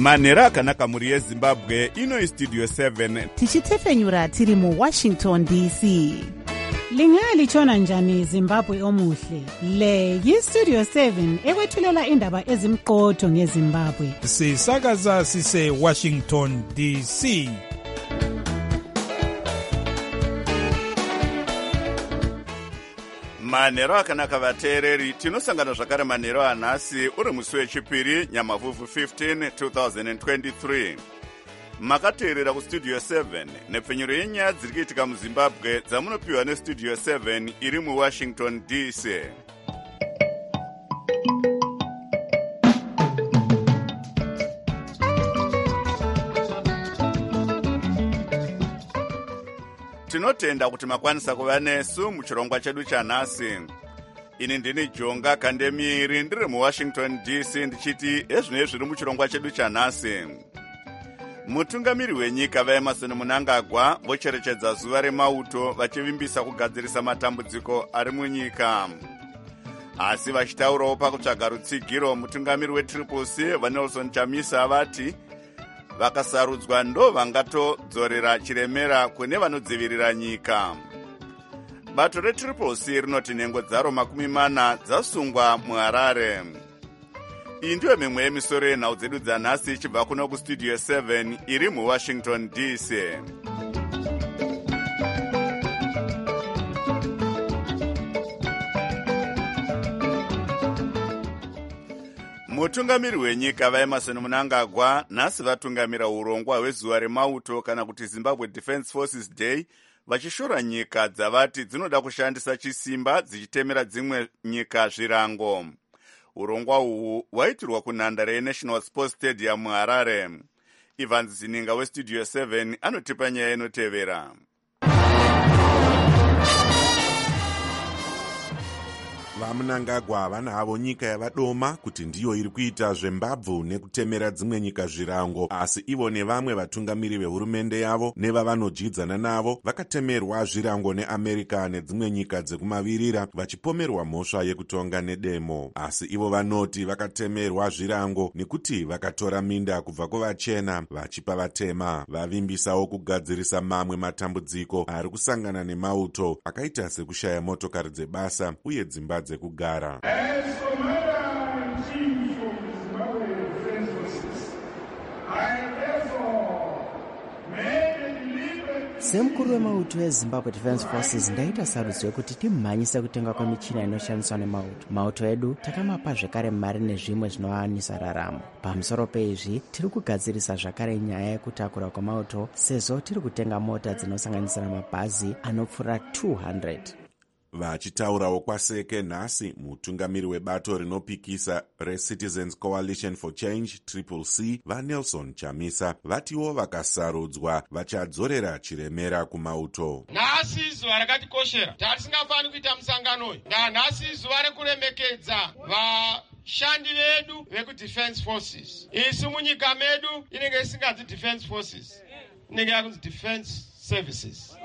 manhero akanaka mhuri yezimbabwe. Ino Studio 7 tichitefenyura tiri muWashington DC. Lingalitshona njani Zimbabwe omuhle? Le yiStudio 7 ekwethulela indaba ezimqotho ngeZimbabwe. Sisakaza sise Washington DC. manhero akanaka vateereri, tinosangana zvakare manhero anhasi uri musi wechipiri nyamavhuvhu 15 2023. makateerera kustudio 7 nepfenyuro yenyaya dziri kuitika muzimbabwe dzamunopiwa nestudio 7 iri muwashington DC. tinotenda kuti makwanisa kuva nesu muchirongwa chedu chanhasi. Ini ndini Jonga Kandemiri, ndiri muWashington DC ndichiti ezvinei zviri muchirongwa chedu chanhasi. Mutungamiri wenyika vaEmmerson Mnangagwa vocherechedza zuva remauto vachivimbisa kugadzirisa matambudziko ari munyika. Asi vachitaurawo pakutsvaga rutsigiro, mutungamiri weTriple-C vaNelson Chamisa vati vakasarudzwa ndo vangatodzorera chiremera kune vanodzivirira nyika. Bato reTriple-C rinoti nhengo dzaro 40 dzasungwa muHarare. Iyi ndiyo mimwe yemisoro yenhau dzedu dzanhasi ichibva kuno kustudio 7 iri muWashington DC. Mutungamiri wenyika vaEmmerson Mnangagwa nhasi vatungamira urongwa hwezuva remauto kana kuti Zimbabwe Defence Forces Day, vachishora nyika dzavati dzinoda kushandisa chisimba dzichitemera dzimwe nyika zvirango. Urongwa uhu hwaitirwa kunhandare yeNational Sports Stadium muHarare. Evans Zininga weStudio 7 anotipa nyaya inotevera. vaMnangagwa vana havo nyika yavadoma kuti ndiyo iri kuita zvembabvu nekutemera dzimwe nyika zvirango, asi ivo nevamwe vatungamiri vehurumende yavo nevavanojidzana navo vakatemerwa zvirango neAmerica nedzimwe nyika dzekumavirira vachipomerwa mhosva yekutonga nedemo. Asi ivo vanoti vakatemerwa zvirango nekuti vakatora minda kubva kuvachena vachipa vatema. Vavimbisawo kugadzirisa mamwe matambudziko ari kusangana nemauto akaita sekushaya motokari dzebasa uye dzimba dzekugara. semukuru wemauto weZimbabwe Defence Forces ndaita sarudzo yekuti timhanyise kutenga kwemichina inoshandiswa nemauto. Mauto edu takamapa zvakare mari nezvimwe zvinowanisa raramo. Pamusoro peizvi tiri kugadzirisa zvakare nyaya yekutakura kwemauto, sezvo tiri kutenga mota dzinosanganisira mabhazi anopfuura 200. Vachitaurawo kwaseke nhasi, mutungamiri webato rinopikisa reCitizens Coalition for Change Triple-C vaNelson Chamisa vatiwo vakasarudzwa vachadzorera chiremera kumauto. Nhasi zuva rakatikoshera, tatisingafani kuita musangano uyu. Nhasi zuva rekuremekedza vashandi vedu vekuDefence Forces. Isu munyika medu inenge isingadzi Defence Forces, inenge yakunzi Defence Services.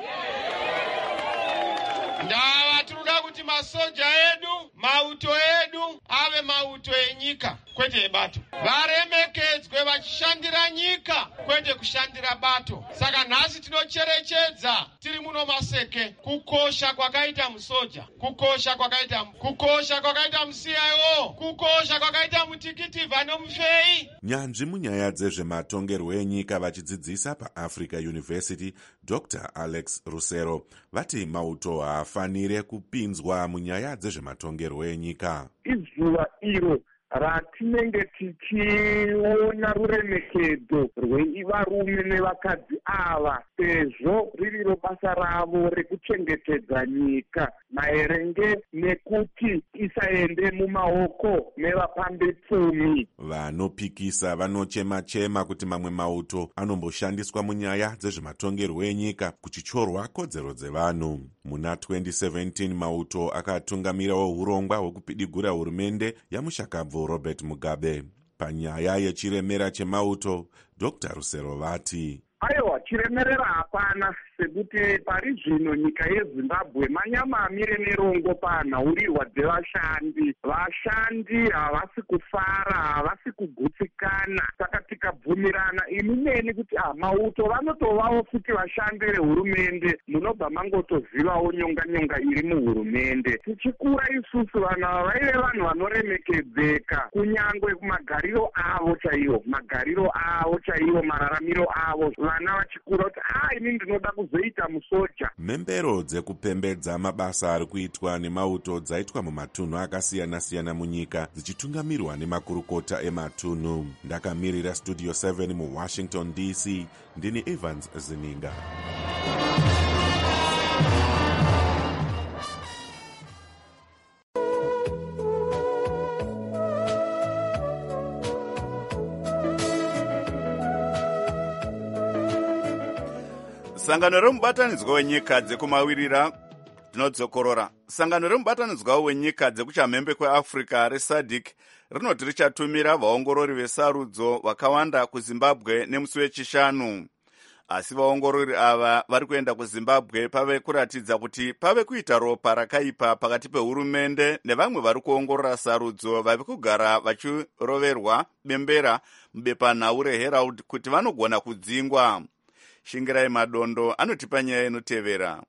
Ndava tiruda kuti masoja edu, mauto edu ave mauto enyika kwete ebato. Varemekedzwe vachishandira nyika kwete kushandira bato. Saka nhasi tinocherechedza tiri muno Maseke kukosha kwakaita musoja, kukosha kwakaita muCIO, kukosha kwakaita muTikitivha nomufei. Nyanzvi munyaya dzezvematongerwo enyika vachidzidzisa paAfrica University, Dr. Alex Rusero vati mauto haafanire kupinzwa munyaya dzezvematongerwo enyika. Izuva iro ratinenge tichiona ruremekedzo rwevarume nevakadzi ava, sezvo ririro basa ravo rekuchengetedza nyika maerenge nekuti isaende mumaoko nevapambe pfumi. Vanopikisa vanochema-chema kuti mamwe mauto anomboshandiswa munyaya dzezvematongerwo enyika kuchichorwa kodzero dzevanhu. Muna 2017 mauto akatungamirawo urongwa hwekupidigura hurumende yamushakabvu Robert Mugabe. Panyaya yechiremera chemauto, Dr. Rusero vati aiwa, chiremerera hapana, sekuti pari zvino nyika yeZimbabwe manyamamire nerongo panhaurirwa dzevashandi. Vashandi havasi kufara, havasi kugutsikana. Saka tikabvumirana imi neni kuti mauto vanotovawo futi vashandi vehurumende, munobva mangotozivawo nyonga iri muhurumende. Tichikura isusu vanhu ava vaive vanhu vanoremekedzeka, kunyangwe kumagariro avo chaivo, mararamiro avo, vana vachikura kuti ini ndinoda kuzoita musoja. Mhembero dzekupembedza mabasa ari kuitwa nemauto dzaitwa mumatunhu akasiyana-siyana munyika dzichitungamirwa nemakurukota ematunhu. Ndakamirira Studio 7 muWashington DC, ndini Evans Zininga. Sangano remubatanidzwa wenyika dzekumawirira dzinodzokorora. Sangano remubatanidzwa wenyika dzekuchamhembe kweAfrica reSADC rinoti richatumira vaongorori vesarudzo vakawanda kuZimbabwe nemusi wechishanu. Asi vaongorori ava vari kuenda kuZimbabwe pave kuratidza kuti pave kuita ropa rakaipa pakati pehurumende nevamwe vari kuongorora sarudzo vavi kugara vachiroverwa bembera mubepanhau reHerald kuti vanogona kudzingwa. Shingirai Madondo anotipa nyaya inotevera.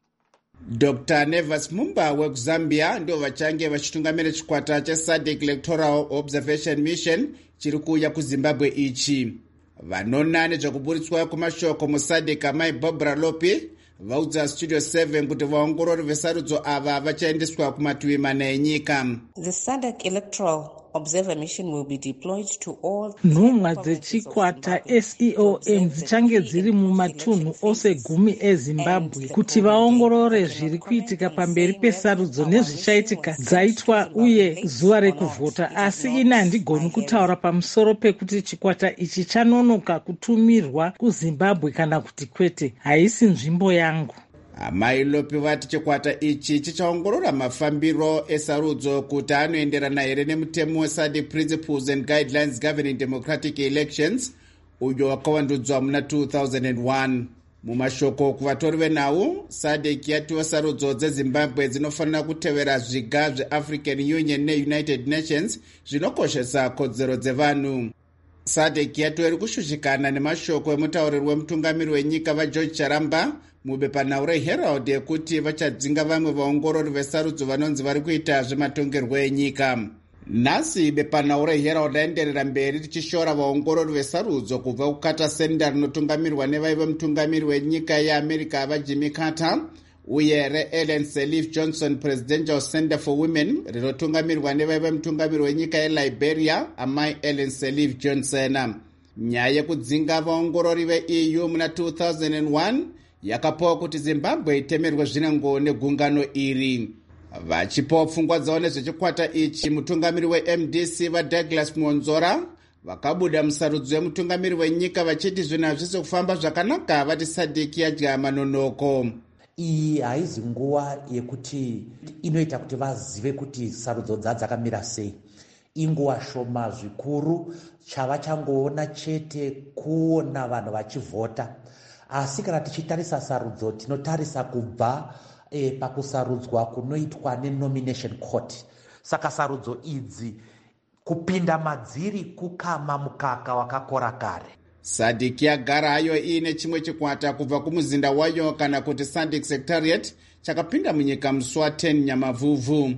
Dr. Nevas Mumba wekuZambia ndio vachange vachitungamira chikwata cheSADC Electoral Observation Mission chiri kuuya kuZimbabwe ichi. Vanona nezvekuburitswa kumashoko muSADC amai Barbara Lopi vaudza Studio 7 kuti vaongorori vesarudzo ava vachaendeswa kumativi mana enyika. The SADC Electoral Observer Mission will be deployed to all. Nhumwa dzechikwata SEOM dzichange dziri mumatunhu ose 10 eZimbabwe kuti vaongorore zviri kuitika pamberi pesarudzo nezvichaitika dzaitwa uye zuva rekuvhota. Asi ina handigoni kutaura pamusoro pekuti chikwata ichi chanonoka kutumirwa kuZimbabwe kana kuti kwete. Haisi nzvimbo yangu. Amai Lopi vati chikwata ichi chichaongorora mafambiro esarudzo kuti anoenderana here nemutemo weSADC Principles and Guidelines Governing Democratic Elections uyo wakavandudzwa muna 2001. Mumashoko kuvatori venhau, SADC yatiwa sarudzo dzeZimbabwe dzinofanira kutevera zviga zveAfrican Union neUnited Nations zvinokoshesa kodzero dzevanhu. SADC yatiwa iri kushushikana nemashoko emutaurirwi wemutungamiri wenyika vaGeorge Charamba mubepanhau reHerald yekuti vachadzinga vamwe vaongorori vesarudzo vanonzi vari kuita zvematongerwo enyika. Nhasi bepanhau reHerald raenderera mberi richishora vaongorori vesarudzo kubva kukata senda rinotungamirwa nevaive mutungamiri wenyika yeAmerica vaJimmy Carter uye reEllen Sirleaf Johnson Presidential Center for Women rinotungamirwa nevaive mutungamiri wenyika yeLiberia amai Ellen Sirleaf Johnson. Nyaya yekudzinga vaongorori veEU muna 2001 yakapawo kuti Zimbabwe itemerwe zvinengo negungano iri. Vachipawo pfungwa dzavo nezvechikwata ichi, mutungamiri weMDC vaDouglas Monzora vakabuda musarudzo yemutungamiri wenyika vachiti zvinhu hazvisi kufamba zvakanaka, vati SADC yadya manonoko. Iyi haizi nguva yekuti inoita kuti vazive kuti sarudzo dzakamira sei. Inguva shoma zvikuru, chava changoona chete kuona vanhu vachivhota. Asi kana tichitarisa sarudzo tinotarisa kubva pakusarudzwa kunoitwa nenomination court. Saka sarudzo idzi kupinda madziri kukama mukaka wakakora kare. SADC yagara hayo iine chimwe chikwata kubva kumuzinda wayo kana kuti SADC Secretariat chakapinda munyika musi wa10 Nyamavhuvhu.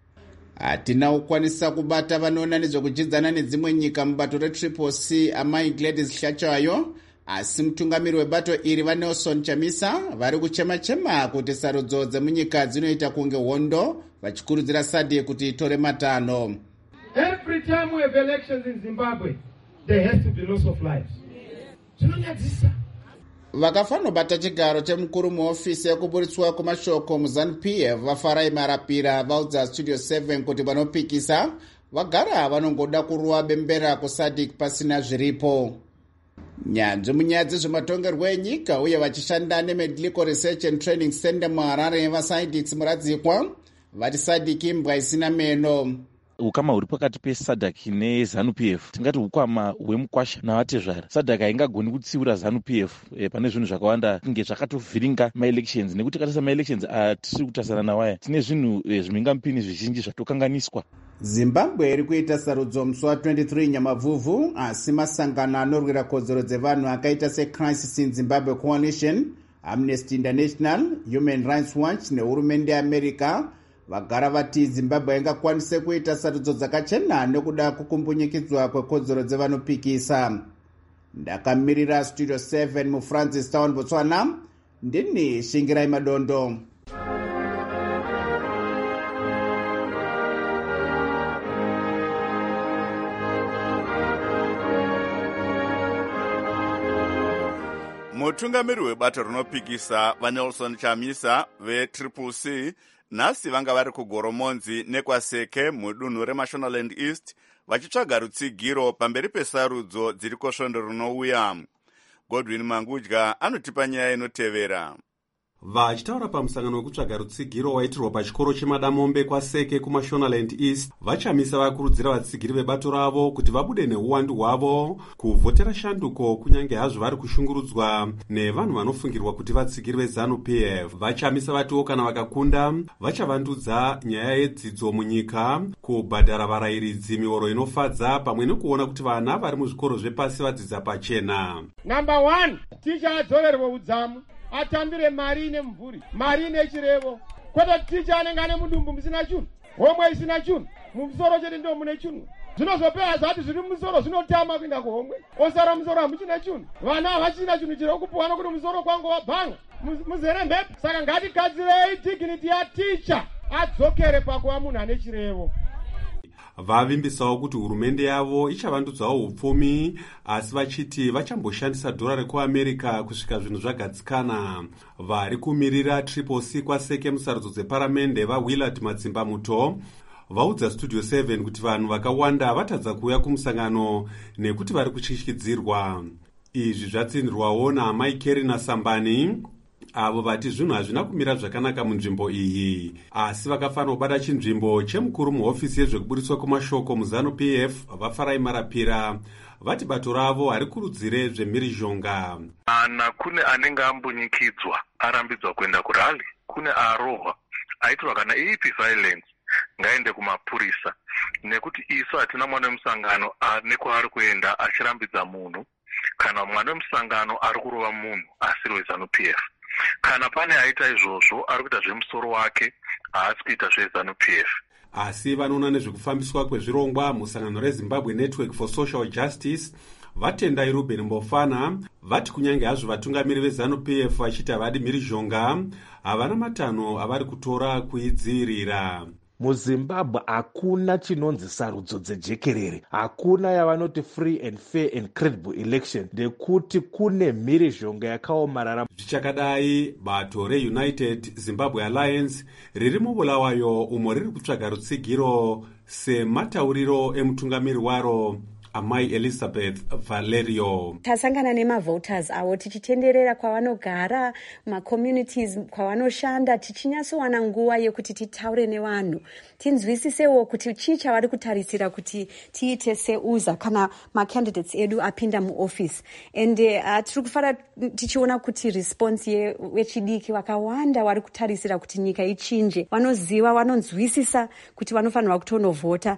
Hatina kukwanisa kubata vanoona nezvekuchidzana nedzimwe nyika mubato reTriple C amai Gladys Hlachayo, asi mutungamiri webato iri vaNelson Chamisa vari kuchema-chema kuti sarudzo dzemunyika dzinoita kunge hondo, vachikurudzira SADC kuti itore matanho. Every time we have elections in Zimbabwe, there has to be loss of lives. Zvinonyadzisa. Vakafanobata chigaro chemukuru muofisi yekuburitswa kumashoko muZANU-PF vaFarai Marapira vaudza Studio 7 kuti vanopikisa vagara vanongoda kuruwa bembera kuSADC pasina zviripo. Nyanzvi munyaya dzezvematongerwo enyika uye vachishanda neMedical Research and Training Center muHarare vaSADC muradzikwa vati SADC imbwa isina meno. ukama huri pakati pesadhak neZANU-PF tingati ukwama hwemukwasha navatezvara. Sadhak haingagoni kutsiura ZANU-PF pane zvinhu zvakawanda kunge zvakatovhiringa maelections, nekuti katarisa maelections atiri kutasana nawaya tine zvinhu zvimhingamupini zvizhinji zvatokanganiswa. Zimbabwe iri kuita sarudzo musi wa23 Nyamavhuvhu, asi masangano anorwira kodzero dzevanhu akaita seCrisis in Zimbabwe Coalition, Amnesty International, Human Rights Watch nehurumende yeAmerica vagara vati Zimbabwe ingakwanise kuita sarudzo dzakachena nekuda kukumbunyikidzwa kwekodzero dzevanopikisa. Ndakamirira Studio 7 muFrancistown, Botswana, ndini Shingirai Madondo. Mutungamiri webato rinopikisa vaNelson Chamisa veCCC nhasi vanga vari kuGoromonzi nekwaseke mudunhu reMashonaland East vachitsvaga rutsigiro pamberi pesarudzo dziri kusvondo rinouya. Godwin Mangudya anotipa nyaya inotevera. Vachitaura pamusangano wekutsvaga rutsigiro waitirwa pachikoro cheMadamombe kwaseke kuMashonaland East, vaChamisa vakurudzira vatsigiri vebato ravo kuti vabude neuwandu hwavo kuvhotera shanduko kunyange hazvo vari kushungurudzwa nevanhu vanofungirwa kuti vatsigiri veZANU-PF. VaChamisa vatiwo kana vakakunda vachavandudza nyaya yedzidzo munyika, kubhadhara varayiridzi mihoro inofadza pamwe nekuona kuti vana vari muzvikoro zvepasi vadzidza pachena. Number 1, ticha adzorerwe udzamu, atambire mari nemvuri, mari nechirevo. Kwete ticha anenge ane mudumbu musina chunhu, homwe isina chunhu, mumusoro chete ndio mune chunhu. Zvinozopera zvati zviri mumusoro zvinotama kuenda kuhomwe, osara musoro hamuchina chunhu. Vana havachina chunhu chiri kupuwa nokuti musoro kwangu wabhanga muzere mhepo. Saka ngatigadzirei dignity yaticha adzokere pakuva munhu ane chirevo. Vavimbisawo kuti hurumende yavo ichavandudzawo upfumi, asi vachiti vachamboshandisa dhora rekuAmerica kusvika zvinhu zvagadzikana. Vari kumirira CCC kwaseke musarudzo dzeparamende vaWillard Madzimba Muto vaudza Studio 7 kuti vanhu vakawanda vatadza kuuya kumusangano nekuti vari kutyityidzirwa. Izvi zvatsindirwawo naamai Kerina Sambani, avo vati zvinhu hazvina kumira zvakanaka munzvimbo iyi, asi vakafanira kubata chinzvimbo chemukuru muhofisi yezvekuburiswa kwemashoko muZANU-PF vaFarai Marapira. Vati bato ravo harikurudzire zvemhirizhonga. Ana kune anenge ambunyikidzwa arambidzwa kuenda kurali, kune arohwa aitirwa kana ipi violence ngaende kumapurisa, nekuti isu hatina mwana wemusangano nekwaari kuenda achirambidza munhu, kana mwana wemusangano ari kurova munhu asiri weZANU-PF. Kana pane aita izvozvo ari kuita zvemusoro wake, haasi kuita zveZANU-PF. Asi vanoona nezvekufambiswa kwezvirongwa musangano reZimbabwe Network for Social Justice vatendai Ruben Mbofana vati kunyange hazvo vatungamiri veZANU-PF vachiti havadi mhirizhonga, havana matanho avari kutora kuidzirira. MuZimbabwe hakuna chinonzi sarudzo dzejekerere, hakuna yavanoti free and fair and credible election, ndekuti kune mhirizhonga yakaomarara. Zvichakadai, bato reUnited Zimbabwe Alliance riri muBulawayo umo riri kutsvaga rutsigiro sematauriro emutungamiri waro Amai Elizabeth Valerio. Tasangana nemavoters avo tichitenderera kwavanogara, macommunities kwavanoshanda, tichinyatsowana nguva yekuti titaure nevanhu, tinzwisisewo kuti chii chavari kutarisira kuti tiite seuza kana macandidates edu apinda muoffice. And tiri kufara tichiona kuti response vechidiki vakawanda vari kutarisira kuti nyika ichinje, vanoziva, vanonzwisisa kuti vanofanirwa kutonovhota.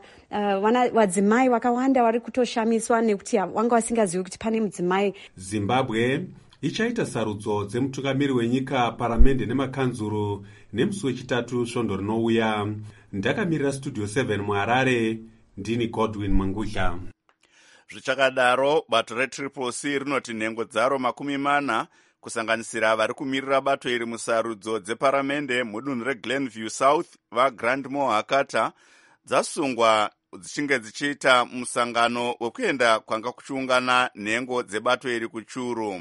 Vadzimai vakawanda vari kutoshamiswa nekuti vanga vasingazivi kuti pane mudzimai. Zimbabwe ichaita sarudzo dzemutungamiri wenyika, paramende nemakanzuru nemusi wechitatu svondo rinouya. Ndakamirira Studio 7 muHarare, ndini Godwin Mangudya. Zvichakadaro, bato reCCC rinoti nhengo dzaro 40 kusanganisira vari kumirira bato iri musarudzo dzeparamende mudunhu reGlenview South vaGrandmore Hakata dzasungwa dzichinge dzichiita musangano wekuenda kwanga kuchiungana nhengo dzebato iri kuChuru.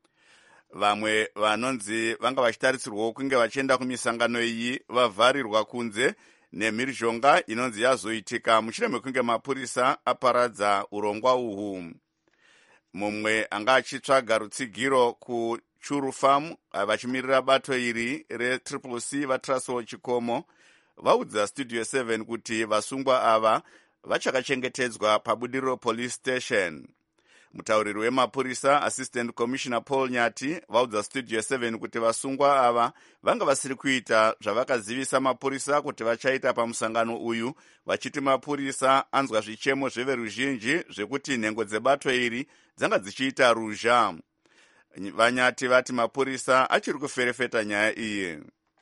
Vamwe vanonzi vanga vachitarisirwawo kunge vachienda kumisangano iyi vavharirwa kunze nemhirizhonga inonzi yazoitika mushure mekunge mapurisa aparadza urongwa uhu. Mumwe anga achitsvaga rutsigiro kuChuru Farm vachimirira bato iri reCCC vaTrasowo Chikomo vaudza studio 7 kuti vasungwa ava vachakachengetedzwa pabudiriro police station. Mutauriri wemapurisa assistant commissioner Paul Nyati vaudza studio 7 kuti vasungwa ava vanga vasiri kuita zvavakazivisa mapurisa kuti vachaita pamusangano uyu, vachiti mapurisa anzwa zvichemo zveveruzhinji zvekuti nhengo dzebato iri dzanga dzichiita ruzha. Vanyati vati mapurisa achiri kuferefeta nyaya iyi.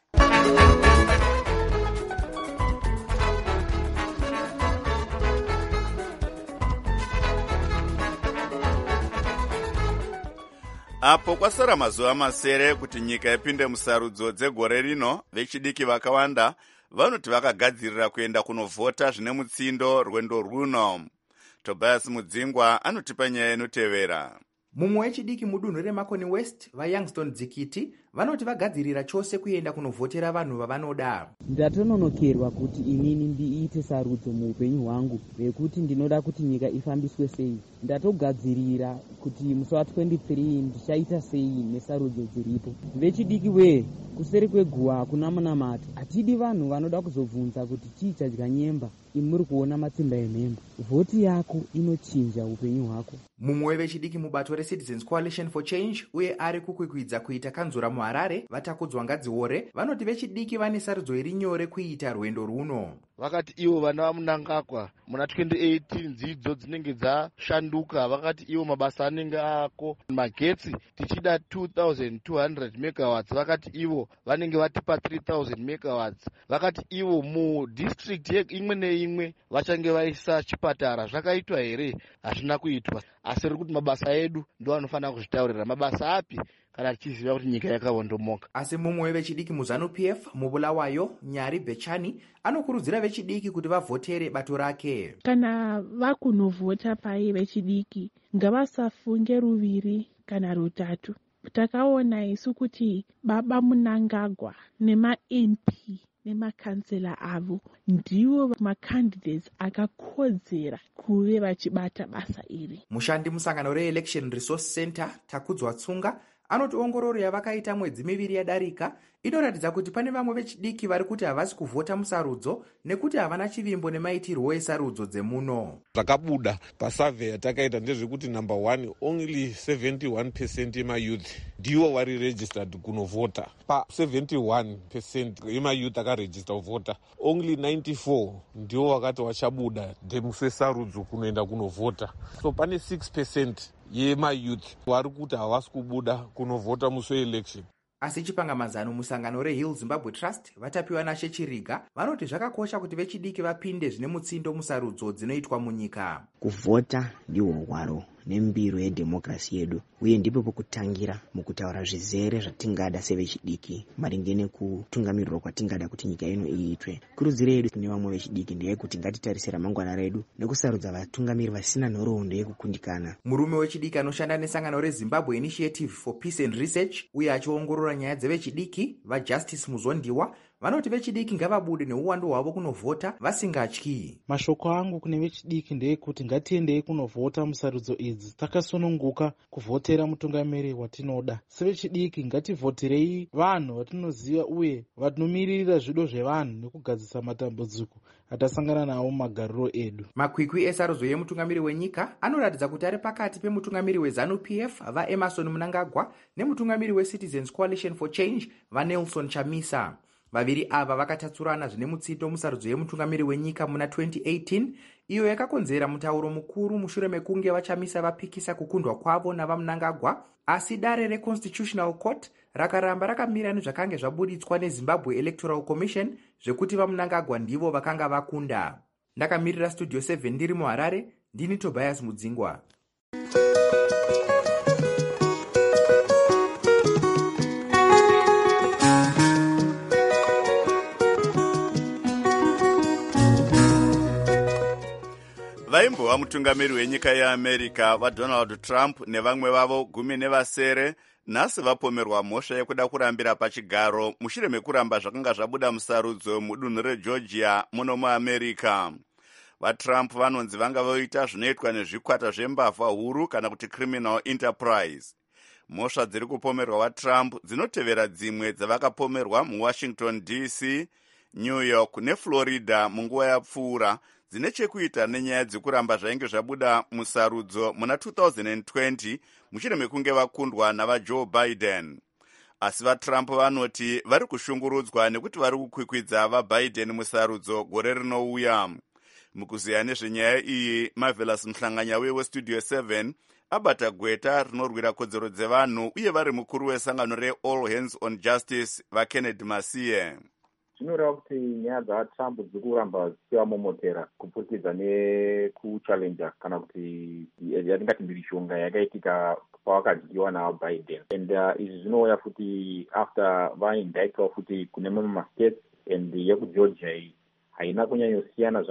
Apo kwasara mazuva masere kuti nyika ipinde musarudzo dzegore rino, vechidiki vakawanda vanoti vakagadzirira kuenda kunovhota zvine mutsindo rwendo runo. Tobias Mudzingwa anotipa nyaya inotevera. Mumwe wechidiki mudunhu reMakoni West, vaYoungston Dzikiti vanoti vagadzirira chose kuenda kunovhotera vanhu vavanoda. Ndatononokerwa kuti inini ndiite sarudzo muupenyu hwangu rekuti ndinoda kuti nyika ifambiswe sei. Ndatogadzirira kuti musi wa23 ndichaita sei nesarudzo dziripo. Vechidiki we, kuseri kweguwa hakuna munamato. Hatidi vanhu vanoda kuzobvunza kuti chii chadya nyemba. Imuri kuona matsimba emhembe. Vhoti yako inochinja upenyu hwako. Mumwe wechidiki mubato reCitizens Coalition for Change uye ari kukwikwidza kuita kanzura muHarare, Vatakudzwa Ngadziore, vanoti vechidiki vane sarudzo iri nyore kuita rwendo runo. Vakati ivo vana vamunangagwa muna 2018 dzidzo dzinenge dzashanduka, vakati ivo mabasa anenge ako magetsi tichida 2200 megawatts, vakati ivo vanenge vatipa 3000 megawatts, vakati ivo mudistrict imwe neimwe vachange vaisa chipatara. Zvakaitwa here? Hazvina kuitwa. Asi rikuti mabasa edu ndo anofanira kuzvitaurira mabasa api kana tichiziva kuti nyika yakavondomoka. Asi mumwe wechidiki muZANU-PF mubulawayo Nyari Bechani anokurudzira vechidiki kuti vavhotere bato rake. Kana vakunovhota pai vechidiki ngavasafunge ruviri kana rutatu. Takaona isu kuti Baba Munangagwa nema-MP nemakansela avo ndivo macandidates akakodzera kuve vachibata basa iri. Mushandi musangano reElection Resource Center Takudzwa Tsunga anoti ongororo yavakaita mwedzi miviri yadarika inoratidza kuti pane vamwe vechidiki vari kuti havasi kuvhota musarudzo nekuti havana chivimbo nemaitirwo esarudzo dzemuno. Zvakabuda pasurvey yatakaita ndezvekuti number 1 only 71% yemayouth ndivo vari registered kunovhota. Pa 71% yemayouth akaregister kuvhota, only 94 ndivo vakati vachabuda musi wesarudzo kunoenda kunovhota. So pane 6% yemayouth vari kuti havasi kubuda kunovhota musi weelection. Asi chipangamazano musangano reHill Zimbabwe Trust vatapiwa naShe Chiriga vanoti zvakakosha kuti vechidiki vapinde zvine mutsindo musarudzo dzinoitwa munyika. Kuvhota ndihwo hwaro nembiro yedhemokrasi yedu, uye ndipo pokutangira mukutaura zvizere zvatingada sevechidiki maringe nekutungamirirwa kwatingada kuti nyika ino iitwe. Kurudziro yedu kune vamwe vechidiki ndeyekuti ngatitarisira mangwana redu nekusarudza vatungamiri vasina nhoroondo yekukundikana. Murume wechidiki anoshanda nesangano reZimbabwe Initiative for Peace and Research uye achiongorora nyaya dzevechidiki vaJustice Muzondiwa vanoti vechidiki ngavabude neuwandu hwavo kunovhota vasingatyi. Mashoko angu kune vechidiki ndeyekuti ngatiendei kunovhota musarudzo idzi. Takasununguka kuvhotera mutungamiri watinoda. Sevechidiki ngativhoterei vanhu vatinoziva uye vatinomiririra zvido zvevanhu nekugadzisa matambudziko atasangana nawo mumagariro edu. Makwikwi esarudzo yemutungamiri wenyika anoratidza kuti ari pakati pemutungamiri weZANU-PF vaEmerson Mnangagwa nemutungamiri weCitizens Coalition for Change vaNelson Chamisa. Vaviri ava vakatatsurana zvine mutsindo musarudzo yemutungamiri wenyika muna 2018, iyo yakakonzera mutauro mukuru mushure mekunge vaChamisa vapikisa kukundwa kwavo navaMnangagwa, asi dare reConstitutional Court rakaramba rakamira nezvakange zvabuditswa neZimbabwe Electoral Commission zvekuti vaMnangagwa ndivo vakanga vakunda. Ndakamirira Studio 7 ndiri muHarare, ndini Tobias Mudzingwa. Vaimbova mutungamiri wenyika yeAmerica vaDonald Trump nevamwe vavo 17 nhasi vapomerwa mhosva yekuda kurambira pachigaro mushure mekuramba zvakanga zvabuda musarudzo mudunhu reGeorgia muno muAmerica. VaTrump vanonzi vanga voita zvinoitwa nezvikwata zvembavha huru kana kuti criminal enterprise. Mhosva dziri kupomerwa vaTrump dzinotevera dzimwe dzavakapomerwa muWashington DC New York neFlorida munguva yapfuura dzine chekuita nenyaya dzekuramba zvainge zvabuda musarudzo muna 2020 mushure mekunge vakundwa navajoe Biden. Asi vaTrump vanoti vari kushungurudzwa nekuti vari kukwikwidza vaBiden musarudzo gore rinouya. Mukuziya nezvenyaya iyi, Marvelous Mhlanganya weStudio 7 abata gweta rinorwira kodzero dzevanhu uye vari mukuru wesangano reAll Hands on Justice vaKennedy Masiye. Zvinoreva kuti nyaya dzaTrump dziri kuramba dzichivamomotera kupfurikidza nekuchallenja kana kuti yatingati mhirishonga yakaitika pavakadyiwa navaBiden. And izvi zvinouya futi after vaindictwa futi kune mamwe mastates, and yekugeorgia iyi haina kunyanyosiyana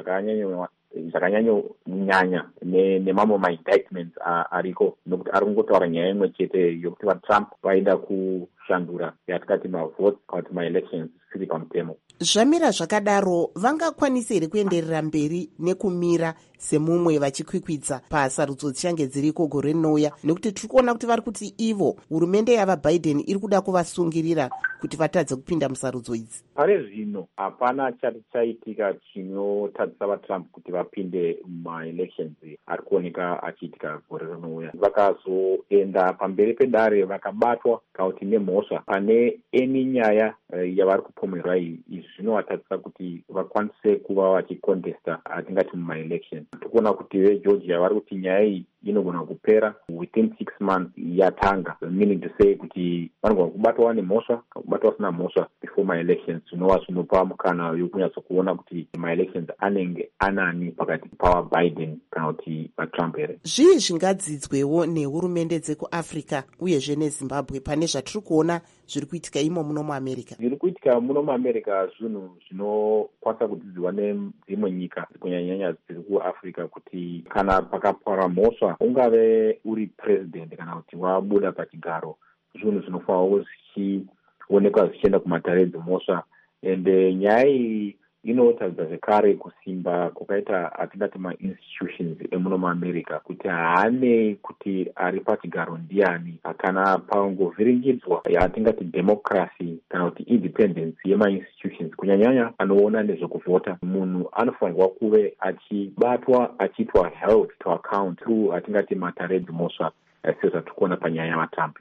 zvakanyanyonyanya nemamwe maindictments ariko, nokuti ari kungotaura nyaya imwe chete yokuti vaTrump vaida kushandura yatikati mavotes kana kuti maelections zviri pamutemo. Zvamira zvakadaro, vangakwanisa here kuenderera mberi nekumira semumwe vachikwikwidza pasarudzo dzichange dziriko gore rinouya? Nekuti tiri kuona kuti vari kuti ivo hurumende yavaBiden iri kuda kuvasungirira kuti vatadze kupinda musarudzo idzi. Pare zvino hapana chati chaitika chinotadzisa vaTrump kuti vapinde mumaelections ari kuoneka achiitika gore rinouya. Vakazoenda pamberi pedare vakabatwa kana kuti nemhosva pane eni nyaya yavari kupomerwa iyi. Izvi zvinovatadzisa kuti vakwanise kuva vachikontesta atingati mumaelections. Tikuona kuti vegeorgia vari kuti nyaya iyi inogona kupera within 6 months yatanga, meaning to say kuti vanogona kubatwa nemhosva kubatwa vasina mhosva before maelections, zvinova zvinopa mukana yokunyatsokuona kuti maelections anenge anani pakati pavaBiden kana kuti vaTrump here. Zvii zvingadzidzwewo nehurumende dzekuAfrica uyezve neZimbabwe pane zvatiri kuona zviri kuitika imo muno muAmerica? Zviri kuitika muno muAmerica zvinhu zvinokwanisa kudzidzwa nedzimwe nyika kunyanyanya dziri kuAfrica, kuti kana pakapara mhosva ungave uri president kana kuti wabuda pachigaro, zvinhu zvinofanirwa zvichionekwa zvichienda kumatare dzemhosva. Ende nyaya iyi inotadzisa zvekare kusimba kwakaita atingati mainstitutions emuno muAmerica, kuti haanei kuti ari pachigaro ndiani. Kana pangovhiringidzwa yatingati democracy kana kuti independence yemainstitutions, kunyanyanya anoona nezvekuvhota, munhu anofanirwa kuve achibatwa achiitwa held to account through atingati matare dzemhosva, sezvatikuona panyaya yavaTrump.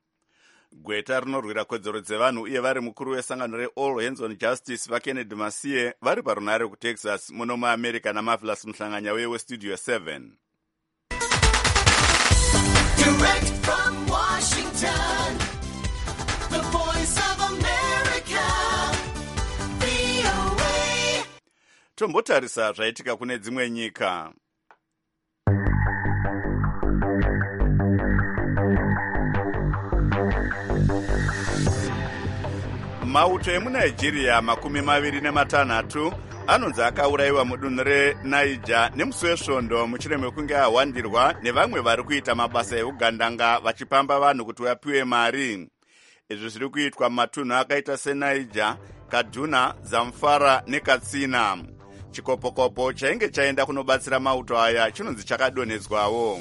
Gweta rinorwira kodzero dzevanhu uye vari mukuru wesangano reAll Hands on Justice vaKennedy Masiye vari parunare kuTexas muno muAmerica naMarvelous Mhlanganya weStudio 7. Direct from Washington, the voice of America, VOA. Tombotarisa zvaitika kune dzimwe nyika. Mauto emuNigeria 26 anonzi akaurayiwa mudunhu reNiger nemusi wesvondo mushure mekunge ahwandirwa nevamwe vari kuita mabasa eugandanga vachipamba vanhu kuti vapiwe mari. Izvi zviri kuitwa mumatunhu akaita seNiger, Kaduna, Zamfara neKatsina. Chikopokopo chainge chaenda kunobatsira mauto aya chinonzi chakadonhedzwawo.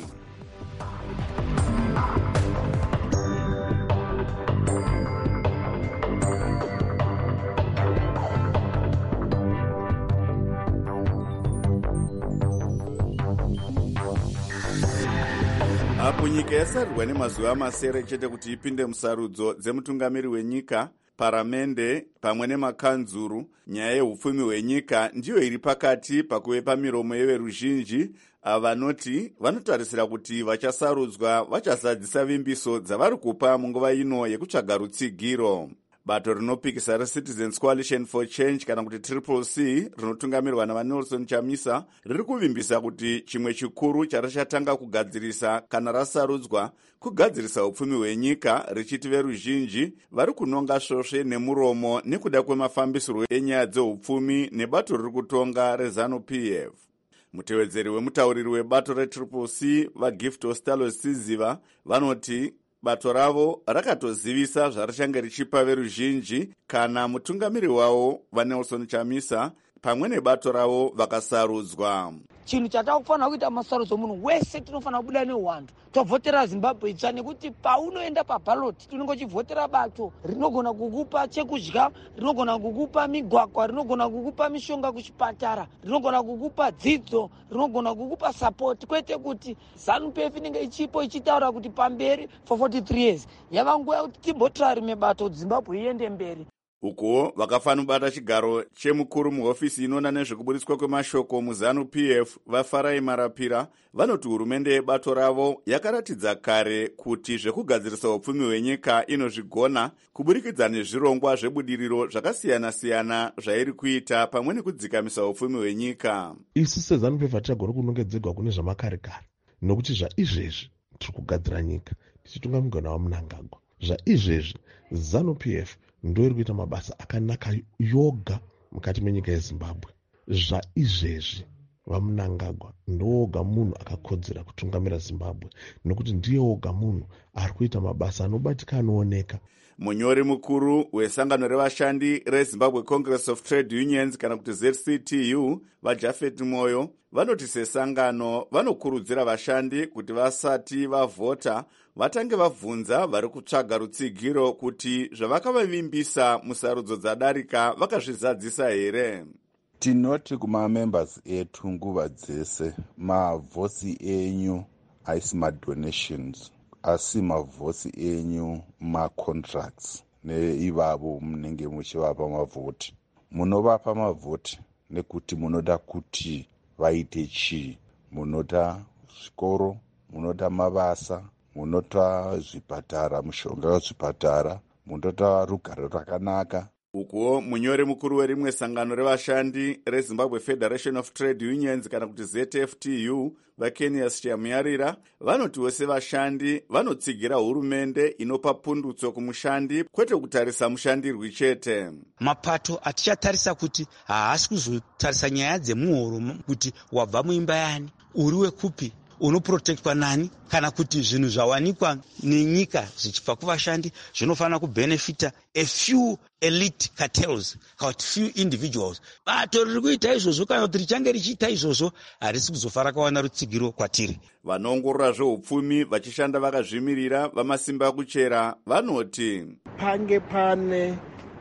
Apo nyika yasarirwa nemazuva masere chete kuti ipinde musarudzo dzemutungamiri wenyika, paramende pamwe nemakanzuru, nyaya yehupfumi hwenyika ndiyo iri pakati pakuve pamiromo yeveruzhinji vanoti vanotarisira kuti vachasarudzwa vachazadzisa vimbiso dzavari kupa munguva ino yekutsvaga rutsigiro. Bato rinopikisa reCitizens Coalition for Change kana kuti CCC rinotungamirwa navaNelson Chamisa riri kuvimbisa kuti chimwe chikuru charachatanga kugadzirisa kana rasarudzwa kugadzirisa upfumi hwenyika, richiti veruzhinji vari kunonga svosve nemuromo nekuda kwemafambisiro enyaya dzeupfumi nebato riri kutonga reZANU-PF. Mutevedzeri wemutauriri webato reCCC vaGift Ostalo Siziva vanoti bato ravo rakatozivisa zvarichange richipa veruzhinji kana mutungamiri wavo vaNelson Chamisa pamwe nebato ravo vakasarudzwa. Chinhu chatakufanira kuita masarudzo munhu wese tinofanira kubuda neuwandu tovhotera Zimbabwe itsva, nekuti paunoenda pabhaloti tinenge uchivhotera bato rinogona kukupa chekudya, rinogona kukupa migwagwa, rinogona kukupa mishonga kuchipatara, rinogona kukupa dzidzo, rinogona kukupa sapoti, kwete kuti ZANU-PF inenge ichipo ichitaura kuti pamberi for 43 years yava nguva yekuti timbotira rimwe bato kuti Zimbabwe iende mberi. Uko vakafanira kubata chigaro chemukuru muhofisi inoona nezvekuburitswa kwemashoko muZANU-PF vaFarai Marapira vanoti hurumende yebato ravo yakaratidza kare kuti zvekugadzirisa upfumi hwenyika inozvigona kuburikidza nezvirongwa zvebudiriro zvakasiyana-siyana zvairi kuita pamwe nekudzikamisa upfumi hwenyika. Isu seZANU-PF hatichagona kunongedzerwa kune zvamakare-kare, nokuti zvaizvezvi tiri kugadzira nyika tichitungamirwa naMnangagwa. Zvaizvezvi ZANU-PF ndo iri kuita mabasa akanaka yoga mukati menyika yeZimbabwe. Zvaizvezvi vaMnangagwa ndooga munhu akakodzera kutungamira Zimbabwe, nokuti ndiye oga munhu ari kuita mabasa anobatika anooneka. Munyori mukuru wesangano revashandi reZimbabwe Congress of Trade Unions kana kuti ZCTU vaJafet Moyo vanoti sesangano vanokurudzira vashandi kuti vasati vavhota vatange vabvunza vari kutsvaga rutsigiro kuti zvavakavavimbisa musarudzo dzadarika vakazvizadzisa here. Tinoti kumamembers etu nguva dzese mavhosi enyu haisi madonations, asi mavhosi enyu macontracts neivavo munenge muchivapa mavhoti. Munovapa mavhoti nekuti munoda kuti vaite chii. Munoda zvikoro, munoda mabasa, munoda zvipatara, mushonga wezvipatara, munoda rugare rwakanaka. Uko munyori mukuru werimwe sangano revashandi reZimbabwe Federation of Trade Unions kana kuti ZFTU vaKenias Shamuyarira vanoti vose vashandi vanotsigira hurumende inopa pundutso kumushandi kwete kutarisa mushandirwi chete. Mapato atichatarisa kuti haasi kuzotarisa nyaya dzemuhoro kuti wabva muimba yani, uri wekupi, unoprotectwa nani, kana kuti zvinhu zvawanikwa nenyika zvichibva kuvashandi zvinofanira kubenefita a few elite cartels, kuti few individuals. Bato riri kuita izvozvo kana kuti richange richiita izvozvo harisi kuzofara kawana rutsigiro kwatiri. Vanoongorora zveupfumi vachishanda vakazvimirira vamasimba kuchera vanoti pange pane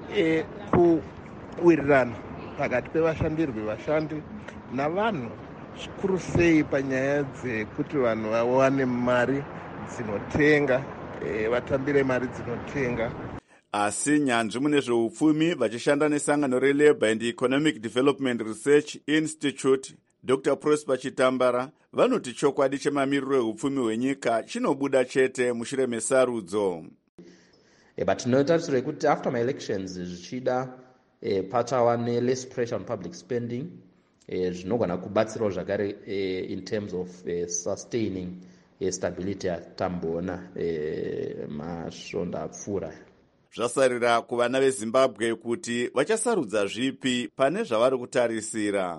kuwirirana pakati pevashandirwi vashandi navanhu, zvikuru sei panyaya dzekuti vanhu vawane mari dzinotenga, vatambire mari dzinotenga. Asi nyanzvi mune zveupfumi vachishanda nesangano reLabour and Economic Development Research Institute Dr. Prosper Chitambara vanoti chokwadi chemamiriro eupfumi hwenyika chinobuda chete mushure mesarudzo. But tinotarisira kuti after my elections zvichida pachava less pressure on public spending, zvinogona kubatsirawo zvakare in terms of sustaining stability yatamboona masvondo apfuura. Zvasarira kuvana veZimbabwe kuti vachasarudza zvipi pane zvavari kutarisira.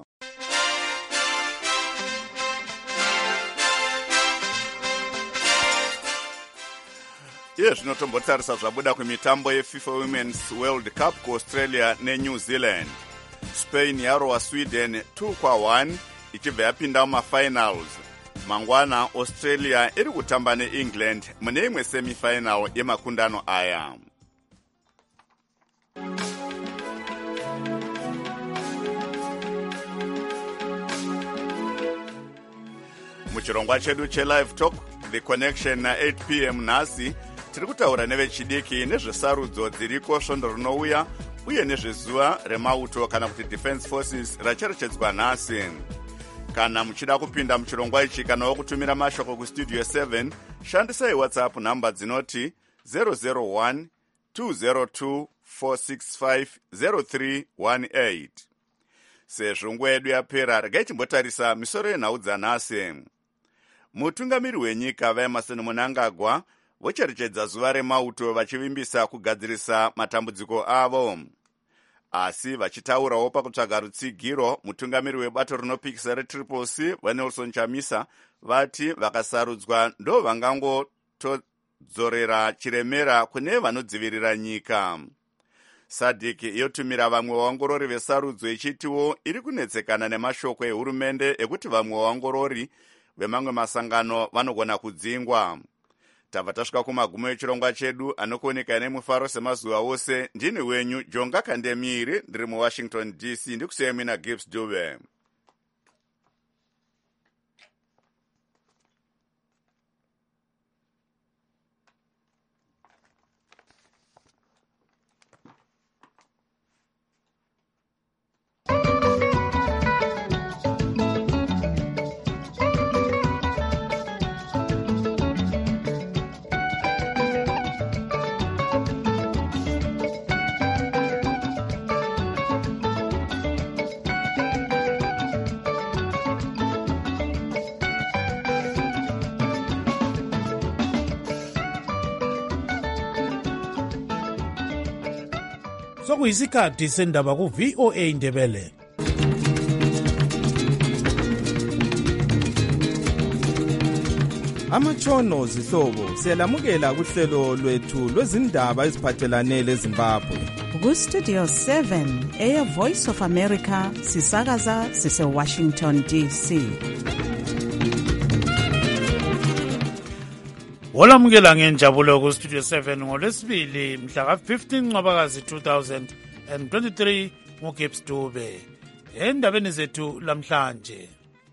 Iye zvinotombotarisa zvabuda kumitambo yeFIFA Women's World Cup kuAustralia neNew Zealand. Spain yarova Sweden 2-1 ichibva yapinda mumafinals. Mangwana Australia iri kutamba neEngland mune imwe semifinal yemakundano aya. Muchirongwa chedu cheLive Talk The Connection na 8 p.m. nhasi tiri kutaura nevechidiki nezvesarudzo dziriko svondo rinouya uye nezvezuva remauto kana kuti Defense Forces racherechedzwa nhasi. Kana muchida kupinda muchirongwa ichi kana kutumira mashoko kustudio 7 shandisai WhatsApp namba dzinoti 001 202 465 0318. Sezvo nguva yedu yapera regai timbotarisa misoro yenhau dzanhasi. Mutungamiri wenyika vaEmmerson Mnangagwa vocherechedza zuva remauto vachivimbisa kugadzirisa matambudziko avo. Asi vachitaurawo pakutsvaga rutsigiro, mutungamiri webato rinopikisa reTriple-C vaNelson Chamisa vati vakasarudzwa ndo vangangotodzorera chiremera kune vanodzivirira nyika. SADC yotumira vamwe vaongorori vesarudzo ichitiwo iri kunetsekana nemashoko ehurumende ekuti vamwe vaongorori vemamwe masangano vanogona kudzingwa. Tabva tasvika kumagumo echirongwa chedu anokuoneka nemufaro semazuva ose. Ndini wenyu Jonga Kandemiri, ndiri muWashington DC, ndikusiyai mina Gibbs Dube. Sokuyisikhathi sendaba ku-VOA Indebele. Amatshono zihlobo siyalamukela kuhlelo lwethu lwezindaba eziphathelane leZimbabwe. Ku-Studio 7 eya-Voice of America sisakaza sise-Washington DC. Olamukela ngenjabulo ku-Studio 7 ngolwesibili mhla ka-15 Ncwabakazi 2023 nguGibbs Dube. Endabeni zethu lamhlanje,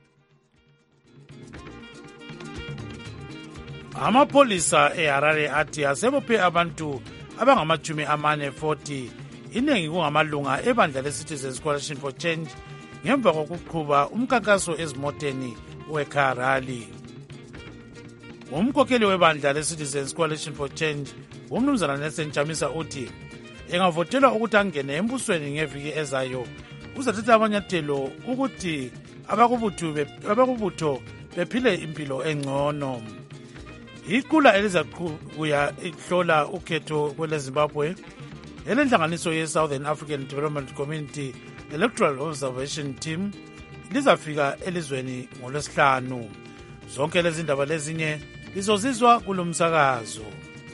amapholisa eHarare athi asebophe abantu abangama-40 iningi kungamalunga ebandla le-Citizens Coalition for Change ngemva kokuqhuba umkhankaso ezimoteni weCar Rally. Umkhokheli webandla le-Citizens Coalition for Change, umnumzana Nelson Chamisa, uthi engavotelwa ukuthi angene embusweni ngeviki ezayo uzathatha amanyathelo ukuthi abakubutho bephile impilo engcono. Iqula elizakuya ihlola ukhetho kweleZimbabwe elenhlanganiso ye-Southern African Development Community Electoral Observation Team lizafika elizweni ngolwesihlanu. Zonke lezi ndaba lezinye lizozizwa kulo msakazo.